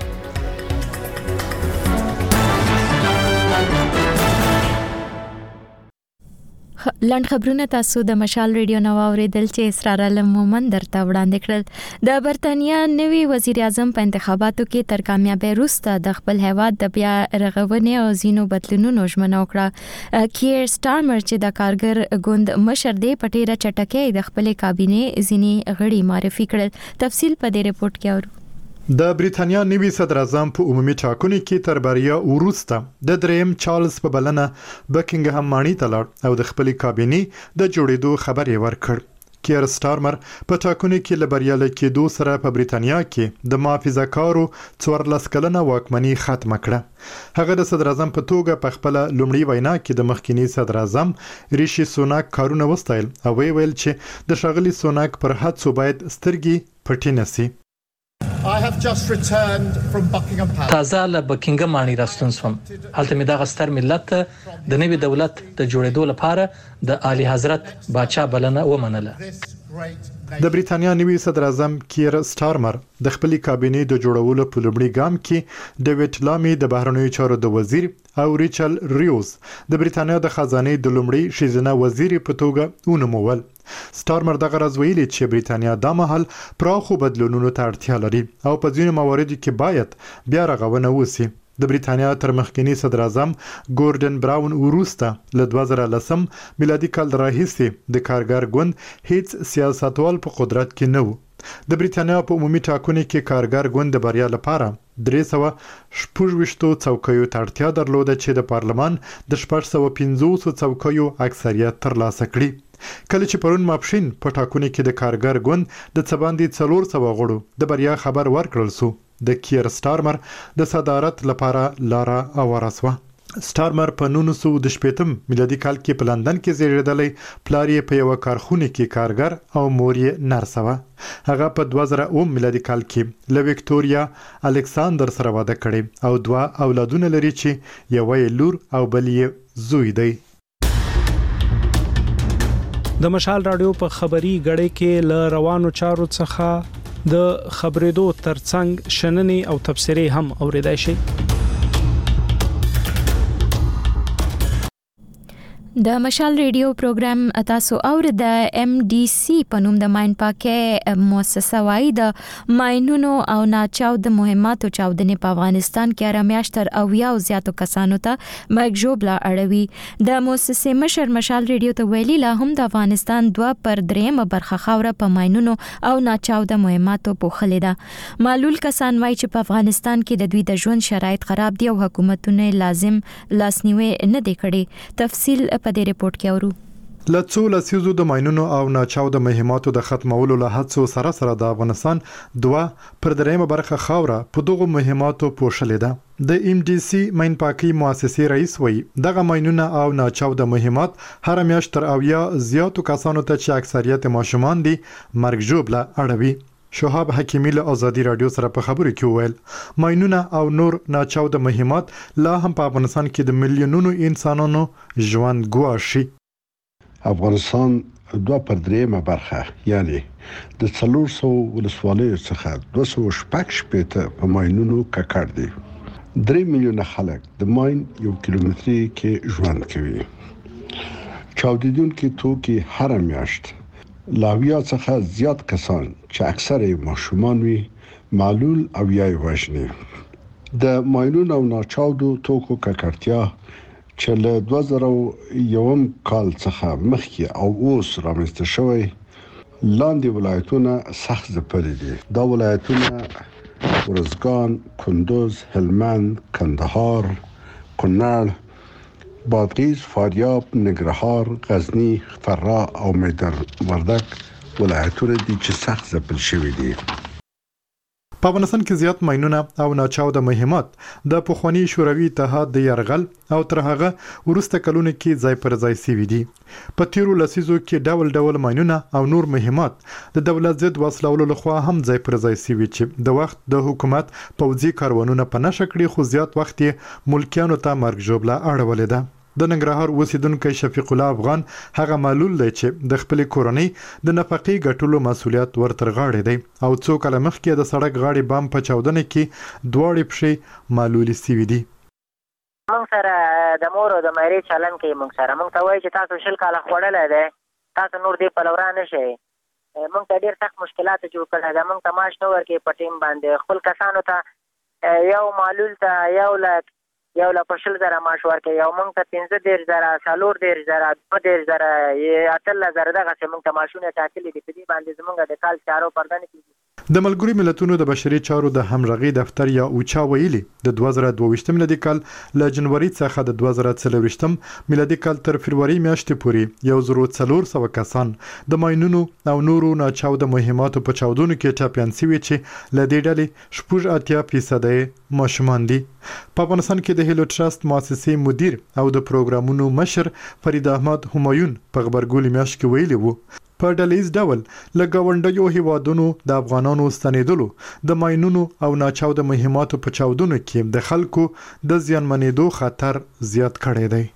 لند خبرونه تاسو د مشال ریډیو نو اوریدل چې اسرار علمومن درته وړاندې کړل. د برتانیا نوی وزیر اعظم په انتخاباتو کې تر کامیابی وروسته د خپل هیواد د بیا رغونې او زینو بدلونونو ژمنه وکړه. کیر سټارمر چې د کارګر ګوند مشر دی په ډیره چټکۍ د خپل کابینه ځینی غړي معرفي کړل. تفصیل په دې رپورت کې اورو. د بریتانیا نوی صدر اعظم په عمومي ټاکنو کې تر بریا وروسته د دریم چارلز په بلنه بکینګهام ماڼۍ ته لاړ او د خپل کابینه د جوړېدو خبر یې ورکړ. کیر سټارمر په ټاکنو کې له بریاله کېدو سره په بریتانیا کې د محافظه‌کارو څوارلس کلنه واکمني ختمه کړه. هغه د صدر اعظم په توګه په خپل لومړی وینا کې د مخکینی صدر اعظم ریشي سوناک کارونه وستایل او ویل چې د شاغلي سوناک پر هڅو باید سترګې پټې نشي. I have just returned from Buckingham Palace. تازه له بکینګم ماڼۍ راستون شوم. هلته مې دغه ستر ملت د نوي دولت د جوړېدو لپاره د اعلی حضرت باچا بلنه ومنله. د بریتانیا نوی صدر اعظم کیر سټارمر د خپل کابینه د جوړولو په لومړي ګام کې ډیوډ لامي د بهرنیو چارو د وزیر او ریچل ریوز د بریتانیا د خزانه د لومړي شیزنه وزیر په توګه ونومول. سټارمر دغه راز ویلي چې بریتانیا د مهال پراخو بدلونونو ته اړتیا لري او په ځینو مواردو کې باید بیا رغونه وشي. د بریتانیا تر مخکنی صدر اعظم ګوردن براون وروسته له دوه زره لسم میلادي کال راهیسې د کارګر ګوند هیڅ سیاستوال په قدرت کې نه و. د بریتانیا په عمومي ټاکنو کې کارګر ګوند د بریا لپاره درې سوه شپږ ویشتو څوکیو ته اړتیا درلوده چې د پارلمان د شپږ سوه پنځوسو څوکیو اکثریت ترلاسه کړي. کله چې پرون ماپښین په ټاکنو کې د کارګر ګوند د څه باندې څلور سوه غړو د بریا خبر ورکړل سو. د کیر سټارمر د صدارت لپاره لاره اواره شوه. سټارمر په نولس سوه شپږم میلادي کال کې په لندن کې زیږیدلی. پلار یې په یو کارخونه کې کارګر او مور یې نرسه وه. هغه په دوه زره اووم میلادي کال کې له وکټوریا الکساندر سره واده کړی او دوه اولادونه لري چې یو یې لور او بل یې زوی دی. د مشال رادیو په خبري غړې کې ل روانو چارو څخه د خبرېدو ترڅنګ شننې او تبصرې هم اوریدای شي. د مشال ریډیو پروګرام تاسو اور د ام ډي سي په نوم د ماين پاکه مؤسسه وای د ماينونو او ناچاو د مهماتو چاودنې په افغانستان کې رامیاشتر او یا زیاتو کسانو ته مرګ ژوبلا اړوي. د مؤسسې مشر مشال ریډیو ته ویلي لا هم د افغانستان دوه پر درېمه برخه خاوره په ماينونو او ناچاو د مهماتو پوښلې ده. معلول کسان وای چې په افغانستان کې د دوی د ژوند شرایط خراب دي او حکومتونه لازم لاسنیوي نه دي کړي. تفصیل په دې ریپورت کې اورو. لڅو لسیزو د ماينونو او ناچاو د مهماتو د ختمولو له هڅو سره سره د افغانستان دوه پر درېمه برخه خاوره په دغه مهماتو پوښلې ده. د ام ډي سي ماين پاکي مؤسسې رئیس وای دغه ماينونه او ناچاو د مهمات هر میاشتر او یا زیاتو کسانو ته چې اکثریت ماشومان دي مرګ ژوبلا اړوي. شهاب حکیمی له ازادي رادیو سره په خبرو کې وویل ماينونه او نور ناچاو د مهمات لا هم په افغانستان کې د میلیونونو انسانانو ژوند ګواښي. افغانستان دوه پر درېمه برخه یعنی د څلور سوه ولسوالیو څخه دوه سوه شپږ شپېته په ماينونو ککړ دي. درې میلیونه خلک د ماين یو کیلومتري کې ژوند کوي. چاودیدونکي توکي هر میاشت لاویا څخه زیات کسان چې اکثر یې ماشومان وي معلول او یا وژني. د ماينونو او ناچاودو توکو ککړتیا چې له دوه زره یو کال څخه مخکې او اوس رامنځته شوی لاندې ولایتونه سخت ځپلي دي. دا ولایتونه ارزګان، کندوز، هلمند، کندهار، کونړ، بادغیس، فاریاب، ننګرهار، غزنی، فراه او میدان وردک ولایتونه دي چې سخت ځپل شوي دي. په افغانستان کې زیات ماينونه او ناچاو د مهمات د پخوانی شوروي اتحاد د يرغل او تر هغه ورسته کلونه کې ځای پر ځای سوي دي. په تیرو لسیزو کې ډول ډول ماينونه او نور مهمات د دولت ضد وسلولو لخوا هم ځای پر ځای سوي چې د وخت د حکومت پوځي کاروانونه په نشه کړی خو زیات وخت یې ملکیانو ته مرګ ژوبلا اړولې ده. د ننګرهار اوسیدونکو شفیق الله افغان هغه معلول دی چې د خپل کورنۍ د نفقې ګټلو مسولیت ورتر غاړي دی او څو کله مخکې د سړک غاړي بام په چاودنه کې دواړې پښې معلولې سوي دي. موږ سره د مور او د مېرې چلن کې موږ سره موږ ته وایي چې تاسو شل کاله خوړلې ده تاسو نور دې په لورا نشئ. موږ ته ډېر سخت مشکلات جوړ کړل دا موږ ته معاش نه ورکې په ټیم باندې خپل کسانو ته یو معلول ته یو لک یو لا پښل زره معاش ورکړي یو مونږ ته پنځه ډیر زره څلور ډیر زره دوه ډیر زره یې اتل زره دغه چې مونږ ته معاشونه ټاکلي دي په دې باندې زمونږ د کال چارو پرده نه کیږي. د ملګري ملتونو د بشري چارو د همغږي دفتر یا اوچا ویلي د دوه زره دوه ویشت میلادي کال له جنوري څخه د دوه زره څلور ویشت میلادي کال تر فروری میاشتې پورې یو زر څلور سوه کسان د ماينونو او نورو ناچاو د مهماتو په چاودنو کې ټاپیان سوي چې له دې ډلې شپږ اتیا فیصد ماشومان دي. په افغانستان کې د هیلو ټرست مؤسسې مدیر او د پروګرامونو مشر فرید احمد همایون په خبرګون میاشت کې ویلي وو په ډلیز ډول لګاونډیو هیوادونو د افغانانو ستنیدلو د ماينونو او ناچاو د مهماتو په چاودنو کې د خلکو د زیانمنېدو خطر زیات کړی دی.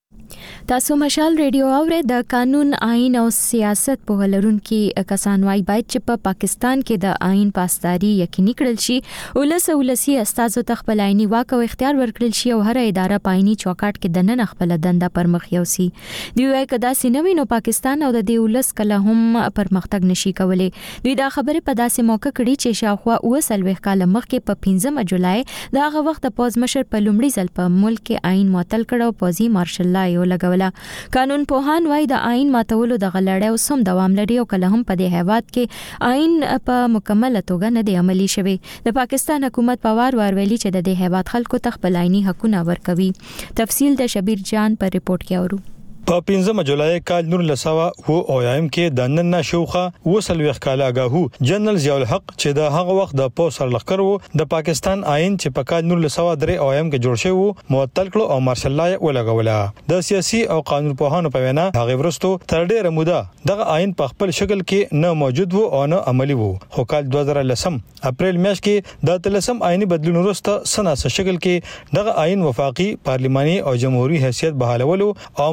تاسو مشال ریډیو اورئ د قانون آئین او سیاست په هلرونکو کسان وايي باید چې په پا پاکستان کې د آئین پاسداري یقیني کړل شي ولس ولسی استازو ته خپل آئینی واک او اختیار ورکړل شي او هر اداره پایني چوکاټ کې د نن خپل دنده پر مخ یوسي. دوی وايي کدا سینوي نو پاکستان او د دې ولس کله هم پرمختګ نشي کولای. دوی دا خبره په داسې موقع کړي چې شاوخوا اوسلوي کال مخکې په پنځمه جولای دا هغه وخت پوز مشر په لومړي ځل په ملک کې آئین معطل کړو پوزي مارشل لا یو لګول. قانون پوهان وايي د آئین ماتولو د غلړې او سم دوام لري او کله هم په دې هیواد کې آئین په مکمل توګه نه دی عملی شوی. د پاکستان حکومت په وار وار ویلي چې د دې هیواد خلکو ته خپل آئینی حقونه ورکوي. تفصیل د شبیر جان پر ریپورت کې اورو. په پنځمه جولای کال نور لسوا و اویم کې د نن نشوخه وسلوخ کال اگاهو جنرال ضیاء الحق چې د هغه وخت د پوسر لخر وو د پاکستان آئین چې په کال نور لسوا درې اویم کې جوړ شوی وو معطل کړو او مارشل لا ولګوله. د سیاسي او قانون پوهانو په وینا هغه ورستو تر ډیره موده دغه آئین په خپل شکل کې نه موجود وو او نه عملی وو. خو کال دوه زره لسم اپریل میاشت کې د تلسم آئینی بدلون وروسته سناسه شکل کې دغه آئین وفاقي پارلماني او جمهوریت حیثیت بحالولو او عملي کول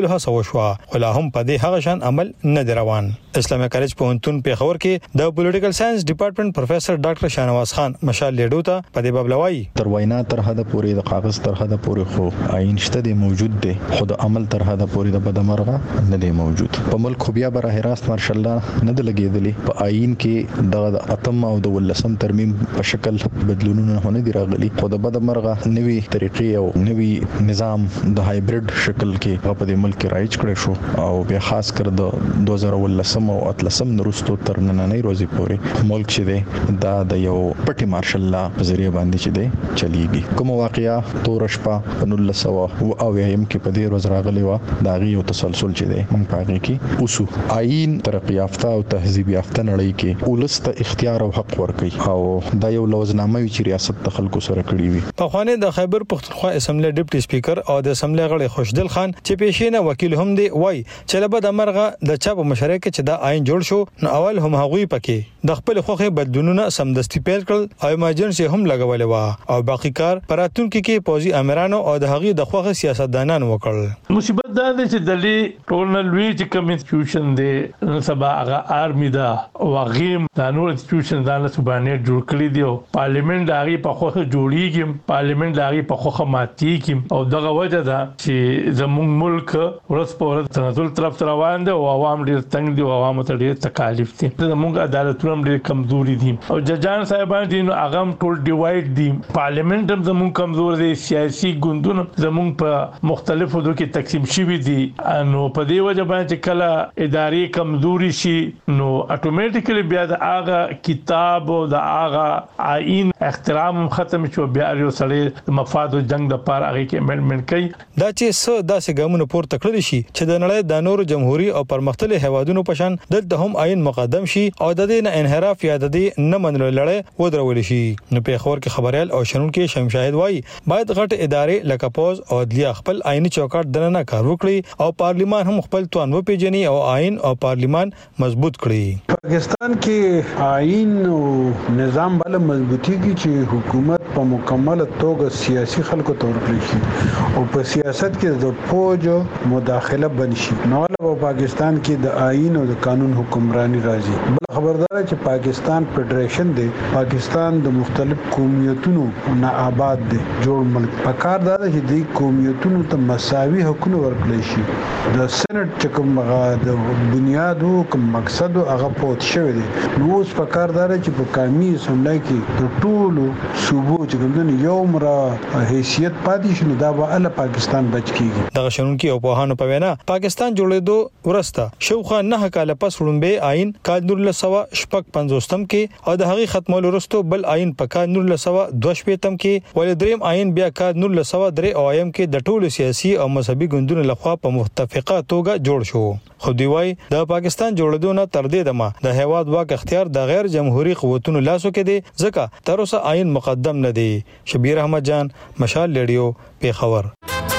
کولو هڅه وشوه ولا هم په دې هغه شان عمل نه دی روان. اسلامي کالج پوهنتون پیښور کې د پولیټیکل ساينس ډپارټمنټ پروفیسور ډاکټر شاهنواز خان مشال لیډو ته په دې باب لوي تر وینا تر حد پورې د کاغذ تر حد پورې خو آئین شته دی موجود دی خو د عمل تر حد پورې د بدمرغه نه دی موجود. په ملک خو بیا بره راست مارشال الله نه د لګیدلی په آئین کې د اتم او د ولسم ترمیم په شکل بدلونونه نه دي راغلي خو د بدمرغه نوي طریقې او نوي نظام د هایبرید شکل کې په دې ملک رایج کړی شو او بیا خاص کر د دوه زره ولسم او اتلسم نورستو تر نننۍ ورځې پورې ملک چې دی دا د یو پټي مارشال الله په ذریعہ باندې چې دی چلیږي. کوم واقعیا تور شپه په نولس سوه او اویم کې په دې ورځ راغلی و دا غي یو تسلسل چې دی موږ پاره کې اوسو آئین ترقی یافته او تهذیب یافته نړۍ کې ولست اختیار او حق ورکړي او دا یو لوزنامه چې ریاست د خلکو سره کړی وي. په خوانه د خیبر پختونخوا اسمبلی ډیپټي سپیکر او د اسمبلی غړي خوشدل خان چې پیښینه وکیل هم دی وای چې لبد امرغه د چا په مشرکه چې دا آئین جوړ شو نو اول هم هغوی پکې د خپل خوخه بدلونونه سمدستي پیل کړل او ایمرجنسي هم لګولې و او باقی کار پراتونکو کې پوزي امرانو او د هغوی د خوخه سیاستدانانو وکړل. مصیبت دا ده چې د دې ټولنل وی چې کوم انسټیټیوشن دی سبا هغه آرمي دا او غیم د نور انسټیټیوشن دا له سبانه جوړ کړی دی او پارلیمنت د هغه په خوخه جوړیږي پارلیمنت د هغه په خوخه ماتیږي او دغه وجه ده چې زموږ ملک ورځ په ورځ تنزل طرف روان دي او عوام ډیر تنگ دي او عوام ته ډیر تکالیف دي. زموږ عدالتونه ډیر کمزوري دي او ججان صاحبان دي نو هغه ټول ډیوایډ دي. پارلیمنت هم زموږ کمزور دي سیاسي ګوندونه زموږ په مختلفو دوه کې تقسیم شوي دي نو په دې وجه باندې کله اداري کمزوري شي نو اتوماتیکلی بیا د هغه کتاب او د هغه آئین احترام ختم شو بیا یو سړی مفاد او جنگ د پاره هغه کې امندمنت کوي. دا چې څه داسې ګامونه پورته کړل شي چې د نړۍ د نورو جمهوریت او پرمختللي هوادونو په شان دلته هم آئین مقدم شي او د دې نه انحراف یا د دې نه منلو لړۍ ودرول شي. نو په خبر کې خبريال او شنن کې شمشاهد وای باید غټ ادارې لکه پوز او عدلیه خپل آئینی چوکاټ دننه کار وکړي او پارلیمان هم خپل توان و پیژني او آئین او پارلیمان مضبوط کړي. پاکستان کې آئین او نظام بل مضبوطی کی چې حکومت په مکمل توګه سیاسي خلکو تور کړی شي او په سیاست کې د فوج مداخله بند شي نو په پاکستان کې د آئین او د قانون حکمرانی راځي. بل خبردار چې پاکستان فدریشن دی پاکستان د مختلف قومیتونو نه آباد دی جوړ ملک پکار دا چې د قومیتونو ته مساوي حقوق ورکړي شي. د سېنات چې کوم د بنیادو کوم مقصد هغه پوت شوی دی نو اوس پکار دا چې په قومي اسمبلی کې د ټولو صوبو چې کوم یو مرا حیثیت پاتې شنو دا به ال پاکستان بچ کیږي. د شنن کې او په هانو په وینا پاکستان جوړېدو ورسته شوخه نه کال پس وړاندې آئین کال نور سوا شپږ پنځوستم کې او د هغې ختمولو وروسته بل آئین په کال نور سوا دوه شپږم کې ولې دریم آئین بیا کال نور سوا درې اویم کې د ټولو سیاسي او مذهبي ګوندونو لخوا په متفقه توګه جوړ شو. خو دی وای د پاکستان جوړېدو نه تر دې دمه د هیواد واک اختیار د غیر جمهوریت قوتونو لاسو کې دی ځکه تر اوسه آئین مقدم نه دی. شبیر احمد جان مشال ریډیو پیښور.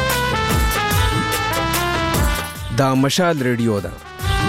دا مشال ریډیو ده.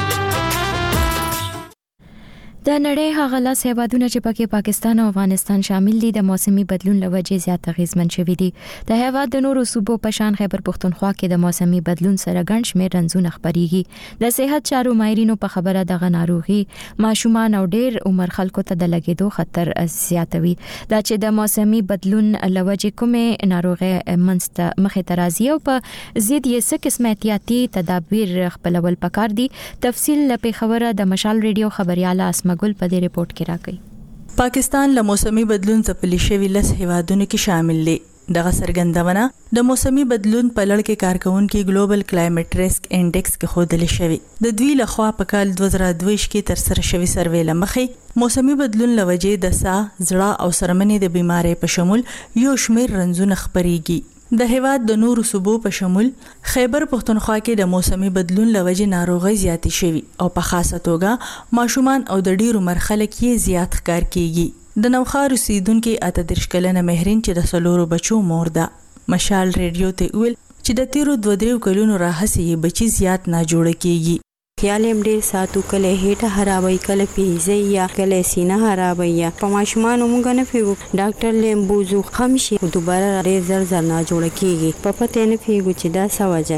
د نړۍ هغه لاس هیوادونه چې پکې پاکستان او افغانستان شامل دي د موسمي بدلون لوجې زیات اغیزمن شوي دي. د هیواد د نورو صوبو په شان خیبر پختونخوا کې د موسمي بدلون سره ګڼ شمېر رنځونه خبريږي. د صحت چارو ماهرینو په خبره دغه ناروغي ماشومان او ډېر عمر خلکو ته د لګیدو خطر زیاتوي. دا چې د موسمي بدلون لوجې کومه ناروغي منځته مخې ته راځي او په ضد یې څه قسم احتیاطي تدابیر خپلول پکار دي. تفصیل لپاره خبره د مشال ریډیو خبرياله اسمه ګل په دې ریپورت کې راکړي. پاکستان له موسمي بدلون ځپلي شوی لس هیوادونو کې شامل دي. دغه سرګندونه د موسمي بدلون په لړ کې کارکونکو ګلوبل کلایمټ ریسک انډیکس کې خوندل شوی. د دوی لخوا په کال دوه زره دوه کې تر سره شوی سروې لمخې موسمي بدلون لوجې د ساه، زړه او سرمنې د بیماری په شمول یو شمېر رنځونه خبريږي. د هیواد د نورو صوبو په شمول خیبر پختونخوا کې د موسمي بدلون لوجې ناروغي زیاتې شوي او په خاصه توګه ماشومان او د ډیرو مرخله کې زیات ښکار کیږي. د نوخار اوسیدونکو اته دېرش کلنه مهرین چې د سلورو بچو مور ده مشال ریډیو ته ویل چې د تیرو دوه درې کلونو راهسي بچي زیات نه جوړ کیږي. خیال هم ډیر ساتو کله هټه خرابوي کله پیزه یا کله سینه خرابوي یا په ماشومان موږ نه پیو ډاکټر لیمبوزو خمشي دوباره ډیر زر زر نه جوړ کیږي په پته نه پیو چې دا څه وجه ده.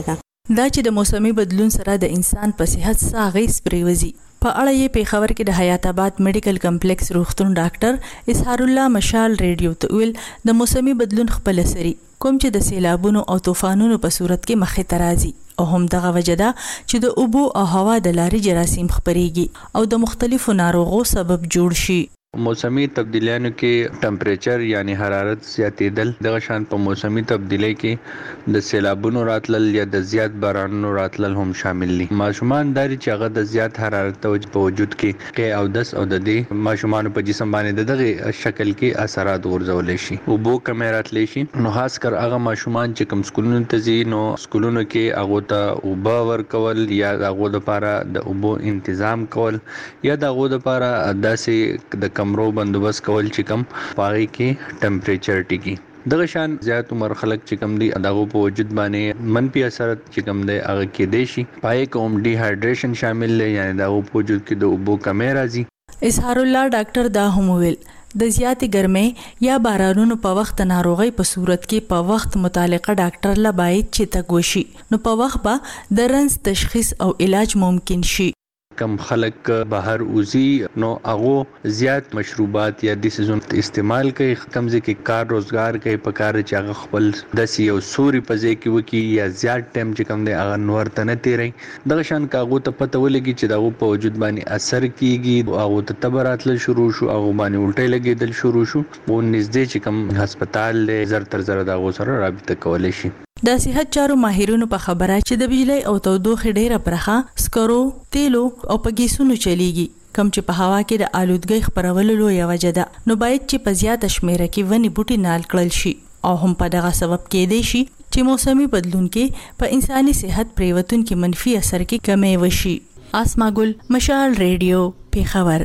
دا چې د موسمي بدلون سره د انسان په صحت څه اغیز پریوزي په اړه یې پیښور کې د حیات آباد میډیکل کمپلیکس روغتون ډاکټر اسحار الله مشال ریډیو ته ویل د موسمي بدلون خپل سری کوم چې د سیلابونو او طوفانونو په صورت کې مخې ته راځي او هم دغه وجه ده چې د اوبو او هوا د لارې جراثیم خپريږي او د مختلفو ناروغو سبب جوړ شي. موسمی تبدیلیانو کې ټمپریچر یعنی حرارت زیاتېدل دغه شان په موسمی تبدیلی کې د سیلابونو راتلل یا د زیات بارانونو راتلل هم شامل دي. ماشومان داري چې هغه د زیات حرارت په وجود کې کې او دس او د دې ماشومان په جسم باندې دغه شکل کې اثرات ورزول شي او بو کمیرات لشي. نو خاص کر هغه ماشومان چې کوم سکولونو ته ځي نو سکولونو کې هغه ته اوبه ورکول یا هغه لپاره د اوبو تنظیم کول یا د هغه لپاره داسې د کمرو بندوبست کول چې کم پاغي کې ټمپریچر ټیکی دغه شان زیات عمر خلک چې کم دي دغه په وجود باندې منفي اثر چې کم دی هغه کې دی شي پای کوم ډي هایډریشن شامل دی یعنی دغه په وجود کې د اوبو کمی راځي. اسحار الله ډاکټر دا هم ویل د زیاتې ګرمۍ یا بارانونو په وخت ناروغي په صورت کې په وخت متعلقه ډاکټر لا باید چې تګوشي نو په وخت به د رنس تشخیص او علاج ممکن شي. کم خلک بهر اوزي نو هغه زیات مشروبات یا د سيزون استعمال کوي کم ځکه کار روزګار کوي په کار چې هغه خپل د سیو سوري په ځای کې وکي یا زیات ټایم چې کم دی هغه نور ته نه تیری دغه شان کاغو ته پته ولګي چې دغه په وجود باندې اثر کیږي هغه ته تبراتل شروع شو هغه باندې الټي لګیدل شروع شو او نږدې چې کم هسپتال له زر تر زر دغه سره رابطه کولای شي. د صحت چارو ماهرینو په خبره چې د بجلی او تودوخې ډیره برخه سکرو، تیلو او په ګیسونو چلیږي کم چې په هوا کې د آلودګۍ خپرولو لوی وجه ده نو باید چې په زیاته شمیره کې ونی بوټي نال کړل شي او هم په دغه سبب کې دی شي چې موسمي بدلون کې په انساني صحت پریوتون کې منفي اثر کې کمی وشي. اسما ګل مشال ریډیو پیښور.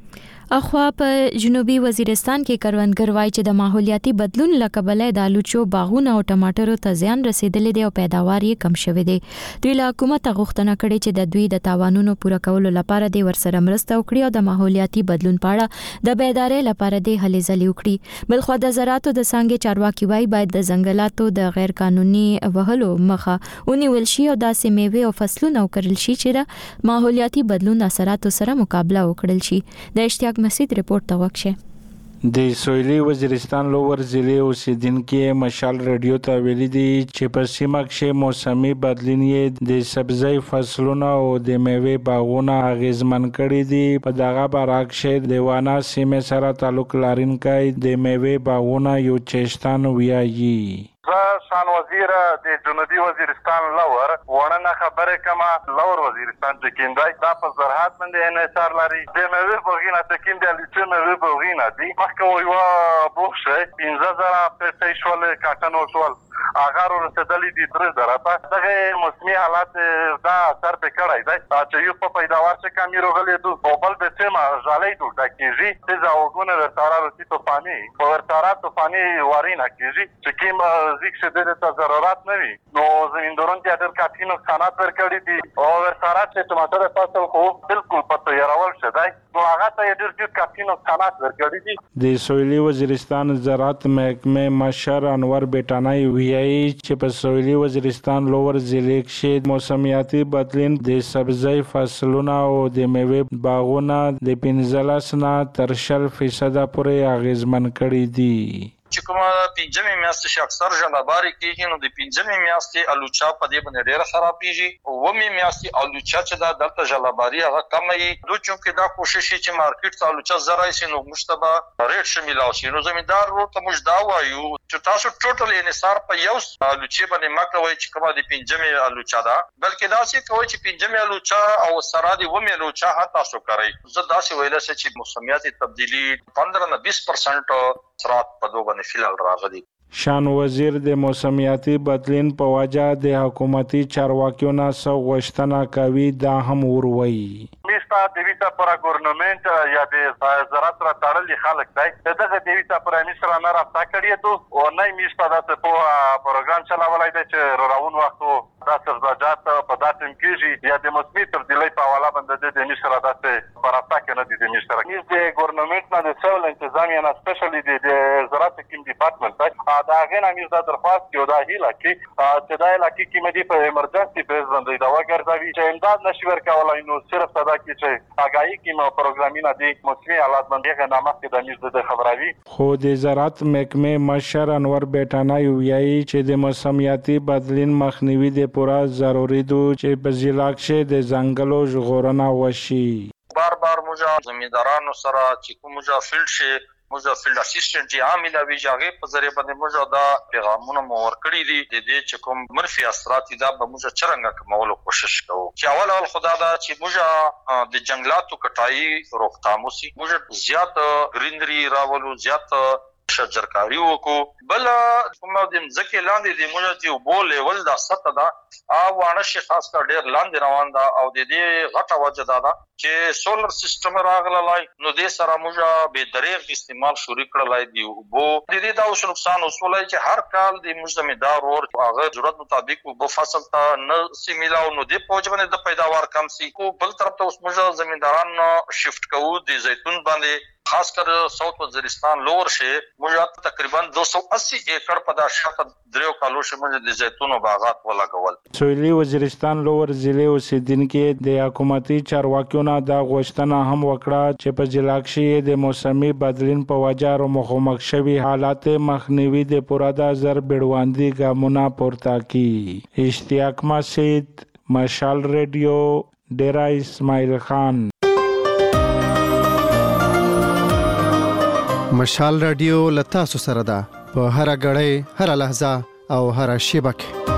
اخوا په جنوبي وزیرستان کې کروندګر وایي چې د ماحولیاتي بدلون لکبلې د آلوچو باغونو او ټماټرو ته زیان رسیدلې دی او پیداوار یې کم شوې دی. دوی له حکومت غوښتنه کړې چې د دوی د تاوانونو پوره کولو لپاره د ورسره مرسته وکړي او د ماحولیاتي بدلون په اړه د بیدارۍ لپاره د هلې ځلې وکړي. بلخو د زراعتو د څنګه چارواکي وایي باید د ځنګلاتو د غیر قانوني وهلو مخه ونیول شي او داسې میوه او فصلونه وکړل شي چې د ماحولیاتي بدلون اثراتو سره مقابله وکړل شي. د اشتیاق مسید رپورت ته وکشه د سویلي وزیرستان لوور ضلع اوسیدونکو مشال ریډیو ته ویلي دي چې په سیمه کې موسمي بدلون یې د سبزی فصلونو او د میوې باغونو اغیزمن کړي دي. په دغه برعکس د وانا سیمه سره تعلق لرونکي د میوې باغونو یو چشتان ویایي. شان وزیر د جنوبي وزیرستان لور ورنه خبره کما لور وزیرستان چې کیندای دا په زراعت باندې انحصار لري د مېوې بوغینه چې کیندل چې مېوې بوغینه دي مخکې یو بوخشه پنځه زره پیسې شول کاټن وشول اگر ورسېدلې دي تر زره په دغه موسمي حالات دا اثر به کړای دی چې یو په پیداوار څخه کمی روغلې دو په بل به سیمه ژالې دو د کیږي چې زاوګونه ورتاره رسې طوفاني ورتاره طوفاني وارینه کیږي چې کیم ځکه چې د ضرورت نه وي نو زمیندوران ته د کافي نقصانات ورکړي دي او ورسره چې ټماټر فصل خو بالکل په تیارول شدای نو هغه ته ډېر ډېر کافي نقصانات ورکړي دي. د سویلي وزیرستان زراعت محکمه مشر انور بیٹانای ویایي چې په سویلي وزیرستان لوور ضلع کې موسمیاتي بدلون د سبزی فصلونو او د میوې باغونو د پنځلس نه تر شل فیصد پورې اغیزمن کړي دي. چې کومه پنځمې میاشتې چې اکثر ژلابارې کېږي نو د پنځمې میاشتې الوچا په دې باندې ډېره خرابېږي او اوومې میاشتې الوچا چې دا دلته ژلاباري هغه کمه وي دوی چونکې دا کوشش یې چې مارکیټ ته الوچا زه راشي نو موږ ته به ریټ ښه میلاو شي نو زمیندار ورور ته موږ دا وایو چې تاسو ټوټل انحصار په یو الوچې باندې مه کوئ چې کومه د پنځمې الوچا ده بلکې داسې کوئ چې پنځمې الوچا او سره د اوومې الوچا هم تاسو کوئ. زه داسې ویلی شم چې موسمیاتي تبدیلي پندره نه بیس پرسنټ سرعت په دوه باندې فلال راغلي. شان وزیر د موسمیاتي بدلون په وجه د حکومتي چارواکیو نه څه غوښتنه کوي دا هم وروي. میس میشته د ویسا پر ګورنمنت یا د زراعت را تړلي خلک دی دغه د ویسا پر مصر نه رابطه کړی ته او نه میشته د په پروګرام چلاولای دی چې راون وختو د سرزاجات په داتم کېږي یا د مسمی تبدیلی په حواله باندې د مصر داسې پرافتا کې نه دي د مصر کې د ګورنمنت نه د سیول انتظامیه نه سپیشلی د زراعت کیم ډپارټمنټ دا غن امیر د درخواست یو د هیله کې چې دا علاقې کې مدي په ایمرجنسي بیس باندې دا وګرځوي چې امداد نشي ورکولای نو صرف صدا کې چې اگاهی کې مو پروګرامینه دي مسمی حالات باندې غنامه کې د مصر د خبروي خو د زراعت محکمه مشر انور بیٹانای ویایي چې د موسمیاتي بدلون مخنیوي د پورا ضروري دي چې په ضلع کې د ځنګلو ژغورنه وشي بار بار موږ زمیندارانو سره چې کوم موږ فیلډ شي موږ فیلډ اسسټنټ چې عامل وی ځای په ذریعہ باندې موږ دا پیغامونه مور کړی دي د دې چې کوم منفي اثرات دا به موږ چرنګ کومولو کوشش کوو چې اول اول خدا دا چې موږ د جنگلاتو کټای روکتام وسی موږ زیات گرینری راولو زیات شجرکاری وکړو بل کومه د ځکه لاندې د موږ چې وبو لیول دا سطح دا او وانه شي خاص کر ډیر لاندې روان دا او د دې غټه وجه دا ده چې سولر سیستم راغلای نو د سره موږ به دریغ استعمال شروع کړلای دی وبو د دې دا اوس نقصان وسولای چې هر کال د موږ زمیندار اور هغه ضرورت مطابق وبو فصل ته نه سیمیلاو نو د پوجبنه د پیداوار کم سي کو بل طرف ته اوس موږ زمینداران شفت کوو د زیتون باندې خاص کر ساوث وزیرستان لور شه موږ تقریبا دو سو اسی ایکڑ په دا شاته دریو کالو شه موږ د زیتونو باغات ولاګول سویلي وزیرستان لور ضلع اوسیدونکو د حکومتي چارواکیو نه دا غوښتنه هم وکړه چې په ضلع کې د موسمي بدلون په وجه را مخامخ شوي حالات مخنیوي د پوره د زر بیړواندي ګامونه پورته کړي اشتیاق مسجد مشال ریډیو ډیرا اسماعیل خان مشال رادیو لتا سو سره ده په هر غړې هر لحظه او هر شیبه کې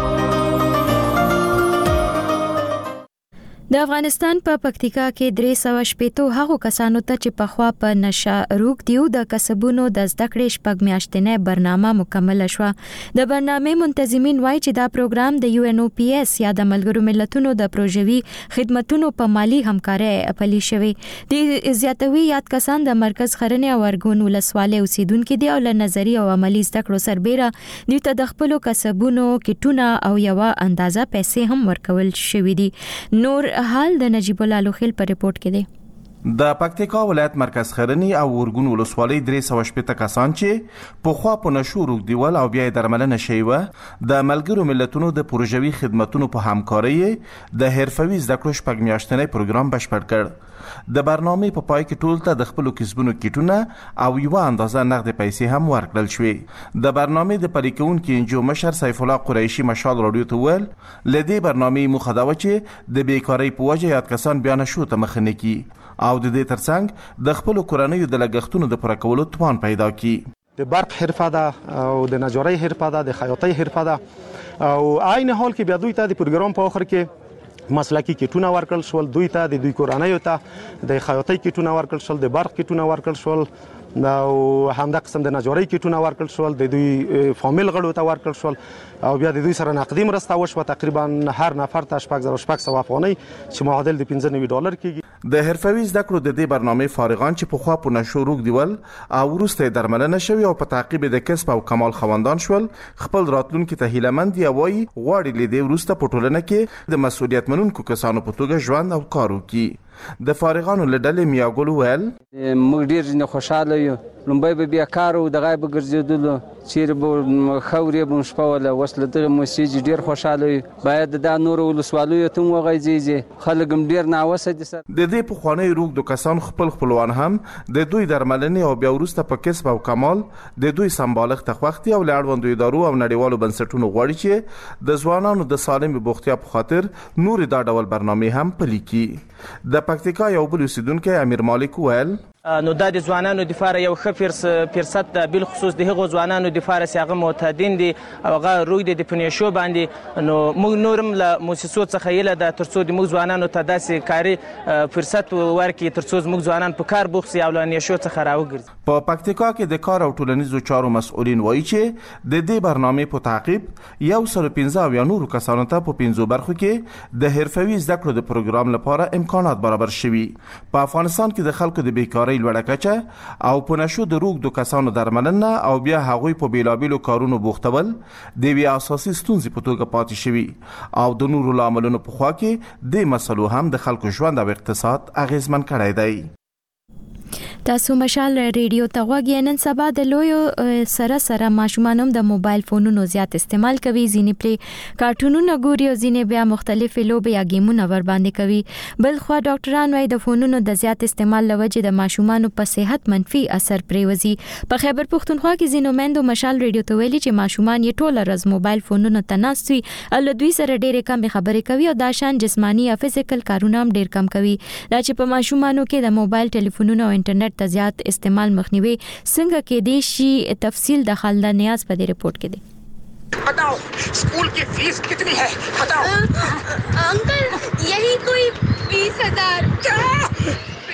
د افغانستان په پکتیکا کې درې سوه شپېته هغو کسانو ته چې پخوا په نشه روغ دیو د کسبونو د زده کړې شپږ میاشتنۍ برنامه مکمل شوه د برنامې منتظمین وایي چې دا پروګرام د یو ان او پی اس یا د ملګرو ملتونو د پروژوي خدماتونو په مالی همکارۍ پلي شوی د زیاتوي یاد کسان د مرکز خرنې او ارګون ولسوالۍ اوسیدونکو دي او له نظري او عملی زده کړو سربېره دوی ته د خپلو کسبونو کټونه او یوه اندازه پیسې هم ورکول شوې دي نور حال د نجیب الله لوخیل په ریپورت کې دی د پکتیکا ولایت مرکز خرنی او ورګون ولسوالۍ درې سوه شپېته کسان چې په خوا په نشو روغ دیول او بیا درملنه شوی و د ملګرو ملتونو د پروژوي خدماتونو په همکارۍ د حرفوي زده کړو شپږ میاشتنۍ پروګرام بشپړ کړ د برنامې په پای کې ټول ته د خپلو کسبونو کټونه او یوه اندازه نقد پیسې هم ورکړل شوې د برنامې د پلي کوونکي انجو مشر سیف الله قریشي مشال راډیو ته وویل له دې برنامې موخه دا وه چې د بیکارۍ په وجه یاد کسان بیا نشو ته مخه نه کړي او د دې ترڅنګ د خپلو کورنیو د لګښتونو د پوره کولو توان پیدا کړي د برق حرفه ده او د نجارۍ حرفه ده د خیاطۍ حرفه ده او عین حال کې بیا دوی ته د پروګرام په اخر کې مسلکی کټونه ورکړل شول دوی ته د دوی کورنیو ته د خیاطۍ کټونه ورکړل شول د برق کټونه ورکړل شول او همدا قسم د نجارۍ کټونه ورکړل شول د دوی فامیل غړو ته ورکړل شول او بیا د دوی سره نقدي مرسته وشوه تقریبا هر نفر ته شپږ زره شپږ سوه افغانۍ چې معادل د پنځه نوي ډالر کېږي د حرفوي زده کړو د دې برنامې فارغان چې په خوا په نشو روغ دیول او وروسته درملنه شوي او په تعقیب د کسب او کمال خوندان شول خپل راتلونکي ته هیلهمند دي وایي غواړي له دې وروسته په ټولنه کې د مسؤلیت منونکو کسانو په توګه ژوند او کار وکړي د فارغانو له ډلې میاګل وویل موږ ډېر نه خوشحاله یو لومبی به بیا کار و دغه به ګرځېدلو چیرې به خاورې به شپه وله اوس له دغه موسسې ډېر خوشحاله یو باید دا نورو ولسوالیو ته هم وغځېږي خلک هم ډېر ناوسه دي سر د دې پخوانیو روږدو کسان خپل خپلوان هم د دوی درملنې او بیا وروسته په کسب او کمال د دوی سمبالښت ته خوښ دي او له اړوندو ادارو او نړیوالو بنسټونو غواړي چې د ځوانانو د سالمې بوختیا په خاطر نورې دا ډول برنامې هم پلي کړي د پکتیکا یو بل اوسیدونکی امیر مالک وویل نو دا د ځوانانو د لپاره یو ښه فرصت ده، بالخصوص د هغو ځوانانو د لپاره چې هغه معتادین دي او هغه روی دی د پنیشو باندې. نو موږ نور هم له موسسو څخه هیله ده تر څو د موږ ځوانانو ته داسې کاري فرصت ورکړي تر څو زموږ ځوانان په کار بوخت سي او له نیشو څخه راوګرځي. په پکتیکا کې د کار او ټولنیزو چارو مسؤلین وایي چې د دې برنامې په تعقیب یو سل پنځه اویا نورو کسانو ته په پنځو برخو کې د حرفوي زده کړو د پروګرام لپاره امکانات برابر شوي. په افغانستان کې د خلکو د بیکارۍ لوړه کچه او په نشو د روږدو کسانو درملنه او بیا هغوی په بیلابیلو کارونو بوختول د یوې اساسي ستونزې په توګه پاتې شوي او د نورو لاملونو په خوا کې د مسلو هم د خلکو ژوند او اقتصاد اغیزمن کړی دی. تاسو مشال ریډیو ته غوږی. نن سبا د لویو سره سره ماشومان هم د موبایل فونونو زیات استعمال کوي. ځینې پرې کارټونونه ګوري او ځینې بیا مختلفې لوبې یا گیمونه ور باندې کوي. بل خو ډاکټران وايي د فونونو د زیات استعمال لوجه د ماشومان په صحت منفي اثر پریوزي. په خیبر پښتونخوا کې ځینو میندو مشال ریډیو ته ویلي چې ماشومان یې ټول ورځ موبایل فونونو ته ناست وي او له دوی سره ډېرې کم خبرې کوي او دا شان جسمانی یا فزیکل کارونه هم ډېر کم کوي. دا چې په ماشومانو کې د موبایل ټلیفونونو او انټرنیټ ته زیات استعمال مخنیوي څنګه کې دی شي تفصیل د خالده نیاز په دې رپورت کې دی. बताओ स्कूल की फीस कितनी है बताओ अंकल यही कोई बीस हजार क्या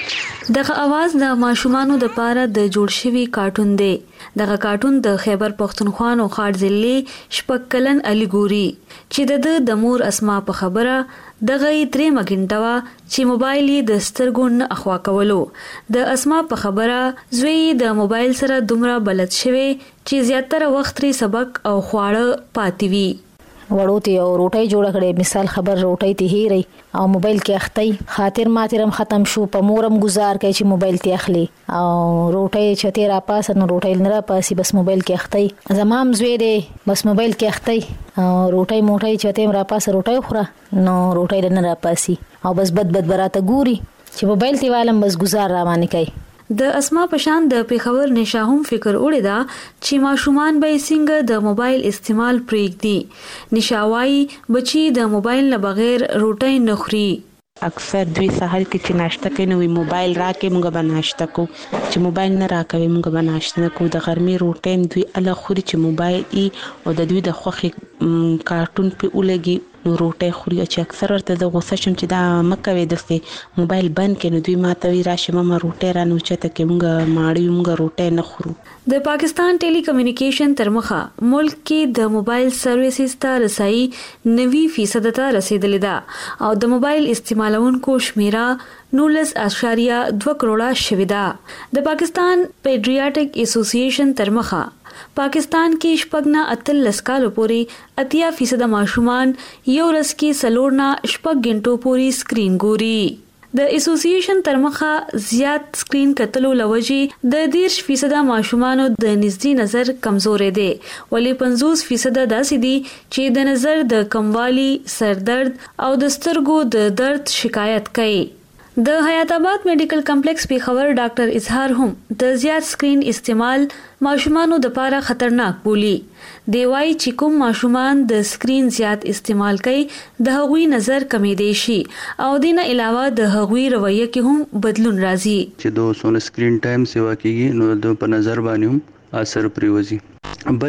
دغه आवाज د ماشومانو د پاره د جوړ شوی کارټون دی. دغه کارټون د خیبر پښتونخوا نو خاړ ضلع شپکلن علي ګوري چې د د مور اسما په خبره دغه درې مګنټوا چې موبایل یې د سترګو نه اخوا کولو. د اسما په خبره زوی د موبایل سره دومره بلد شوی چې زیاتره وخت لري سبق او خواړه پاتې وي. وړو ته او روټي جوړ کړي مثال خبر روټي ته هېري او موبایل کې اختی خاطر ماترم ختم شو په مورم گزار کوي چې موبایل ته اخلي او روټي چته را پاس نو روټي نه را پاسي بس موبایل کې اختی زمام زوی دی بس موبایل کې اختی او روټي موټي چته را پاس روټي خوره نو روټي نه را پاسي او بس بد بد براته ګوري چې موبایل ته والم بس گزار را باندې کوي. د اسما پشان د پیښور نشاهم فکر وړي دا چې ماشومان به څنګه د موبایل استعمال پرېږدي. نشاوي بچي د موبایل نه بغیر روټي نه خوري. اکثر دوی سحر کې چې ناشته کوي نو موبایل راکې موږ به ناشته کو چې موبایل نه راکوي موږ به ناشته کو. د غرمې روټي دوی ال خوري چې موبایل ای او د دوی د خوخي کارټون په ولګي نو روټي خوري چې اکثر ورته د غوسه شم چې دا مکوي د موبایل بند کړي نو دوی ماته وی راشه ماما روټي را نو چته کې موږ ماړی موږ روټي نه خورو. د پاکستان ټيلي کمیونیکیشن تر مخه ملک کې د موبایل سرویسز ته رسایي نوي فیصد ته رسیدلې ده او د موبایل استعمالونکو شمیره نولس اشاریه دوه کروڑه شوې ده. د پاکستان پیډریاټک اسوسییشن تر مخه پاکستان کې شپږ نه اتلس کالو پورې اتیا فیصد ماشومان یو ورځ کې سلور نه شپږ غنټو پورې سکرین ګوري. د اسوسییشن تر مخه زیات سکرین کتلو لوجي د دیرش فیصد ماشومانو د نږدې نظر کمزورې دي ولې پنځوس فیصد داسې دي چې د نظر د کموالي سردرد او د سترګو د درد شکایت کوي. د حیات آباد میډیکل کمپلیکس پیښور ډاکټر اظهار هم د زیات سکرین استعمال ماشومانو د لپاره خطرناک بولی. دی وايي چې کوم ماشومان د سکرین زیات استعمال کوي د هغوی نظر کمې دی شي او دینه علاوه د هغوی رویه کې هم بدلون راځي. چې دو سونه سکرین ټایم سیوا کیږي نو د په نظر باندې هم اثر پریوزي. بل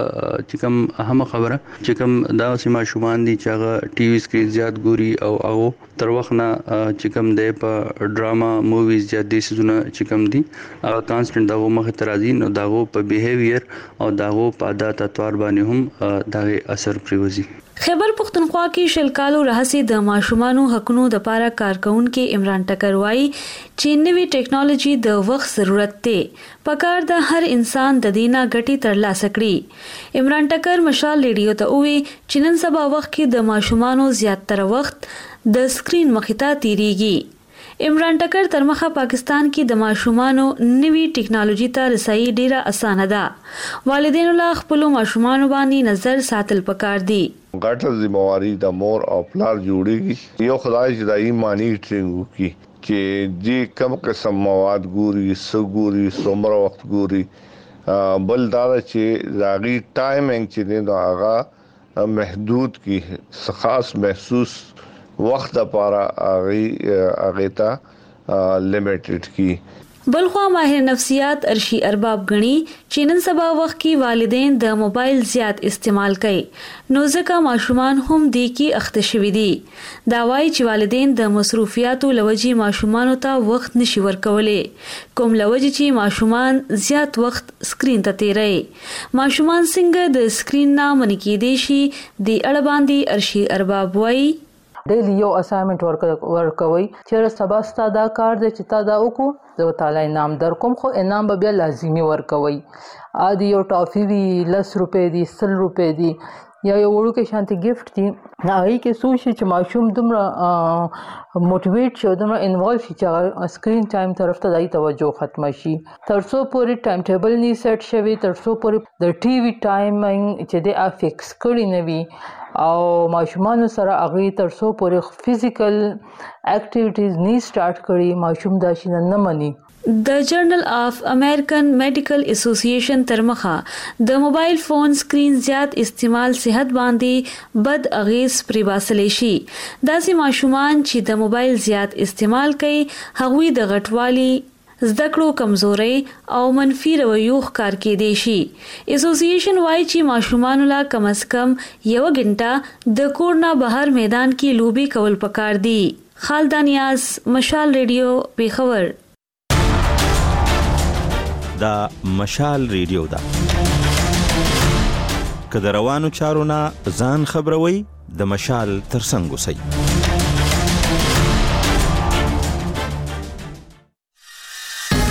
چې کوم اهم خبره چې کوم دا سیمه شومان دي چې هغه ټي وي سکرین زیات ګوري او هغه تر وخت نه چې کوم دی په ډراما موویز زیات دي سونه چې کوم دي هغه کانسټنټ دغه مخ ته راځي نو دغه په بیهیویر او دغه په عادت اتوار باندې هم دغه اثر پریوزي. خیبر پختونخوا کې شلکالو رهسي د ماشومانو حقونو د پاره کارکونکو عمران ټکر وایي چې نوې ټیکنالوژي د وخت ضرورت دی پکار د هر انسان د دینه ګټي ترلاسه کړي. عمران ټکر مشال ریډیو ته وی چې نن سبا وخت کې د ماشومانو زیاتره وخت د سکرین مخې ته تیریږي. عمران ټکر تر مخه پاکستان کې د ماشومانو نوي ټیکنالوژي ته رسایي ډیره اسانه ده. والدینو لا خپل ماشومان باندې نظر ساتل پکار دي. غټه ذمہواری د مور او پلار جوړیږي. یو خدای چې د ایمانی ټرینګ وکي چې دې کم قسم مواد ګوري سګوري څومره وخت ګوري بل دا چې راغي ټایمینګ چې دا هغه محدود کی خاص محسوس وخت لپاره هغه هغه ته لیمیټډ کی. بلخوا ماهر نفسیات ارشی ارباب غني چې نن سبا وخت کې والدین د موبایل زیات استعمال کوي نو ځکه ماشومان هم دی کې اخته شوي دي دا وايي چې والدین د مصروفیاتو لوجي ماشومان ته وخت نشي ورکولای کوم لوجي چې ماشومان زیات وخت سکرین ته تیري ماشومان څنګه د سکرین نه منې کېدي شي د اړه باندې ارشی ارباب وايي ډیلی یو اسایمنت ورکوي چې سبا ستا دا کار دی چې تا دا وکړو زه تعالی انعام در کوم خو انعام به بیا لازمي ورکوي عادي یو ټافي وی لس روپې دي سل روپې دي یا یو وړوکی شانتي ګفت دي هغه کې سوچ چې ماشوم دومره موټیویټ شي دومره انوالو شي چې سکرین ټایم طرف ته دای توجه ختم شي تر څو پورې ټایم ټیبل نه سیټ شوی تر څو پورې د ټي وي ټایمینګ چې د افیکس کړی نه وي او ماشومان سره هغه تر څو پورې فزیکل اکټیویټیز نه سٹارټ کړي ماشوم دا شي نه مني د جرنل اف امریکن میډیکل اسوسییشن ترمخه د موبایل فون سکرین زیات استعمال صحت باندې بد اغیز پرې باسلې شي داسې ماشومان چې د موبایل زیات استعمال کوي هغوی د غټوالي زدکړو کمزوري او منفي رویو ښکار کېدی شي اسوسییشن وايي چې ماشومان لا کم از کم یو غنټه د کور نه بهر میدان کې لوبي کول پکار دي خالدانیاز مشال ریډیو پیښور دا مشال ریډیو دا که د روانو چارو نه ځان خبروي د مشال ترڅنګ اوسئ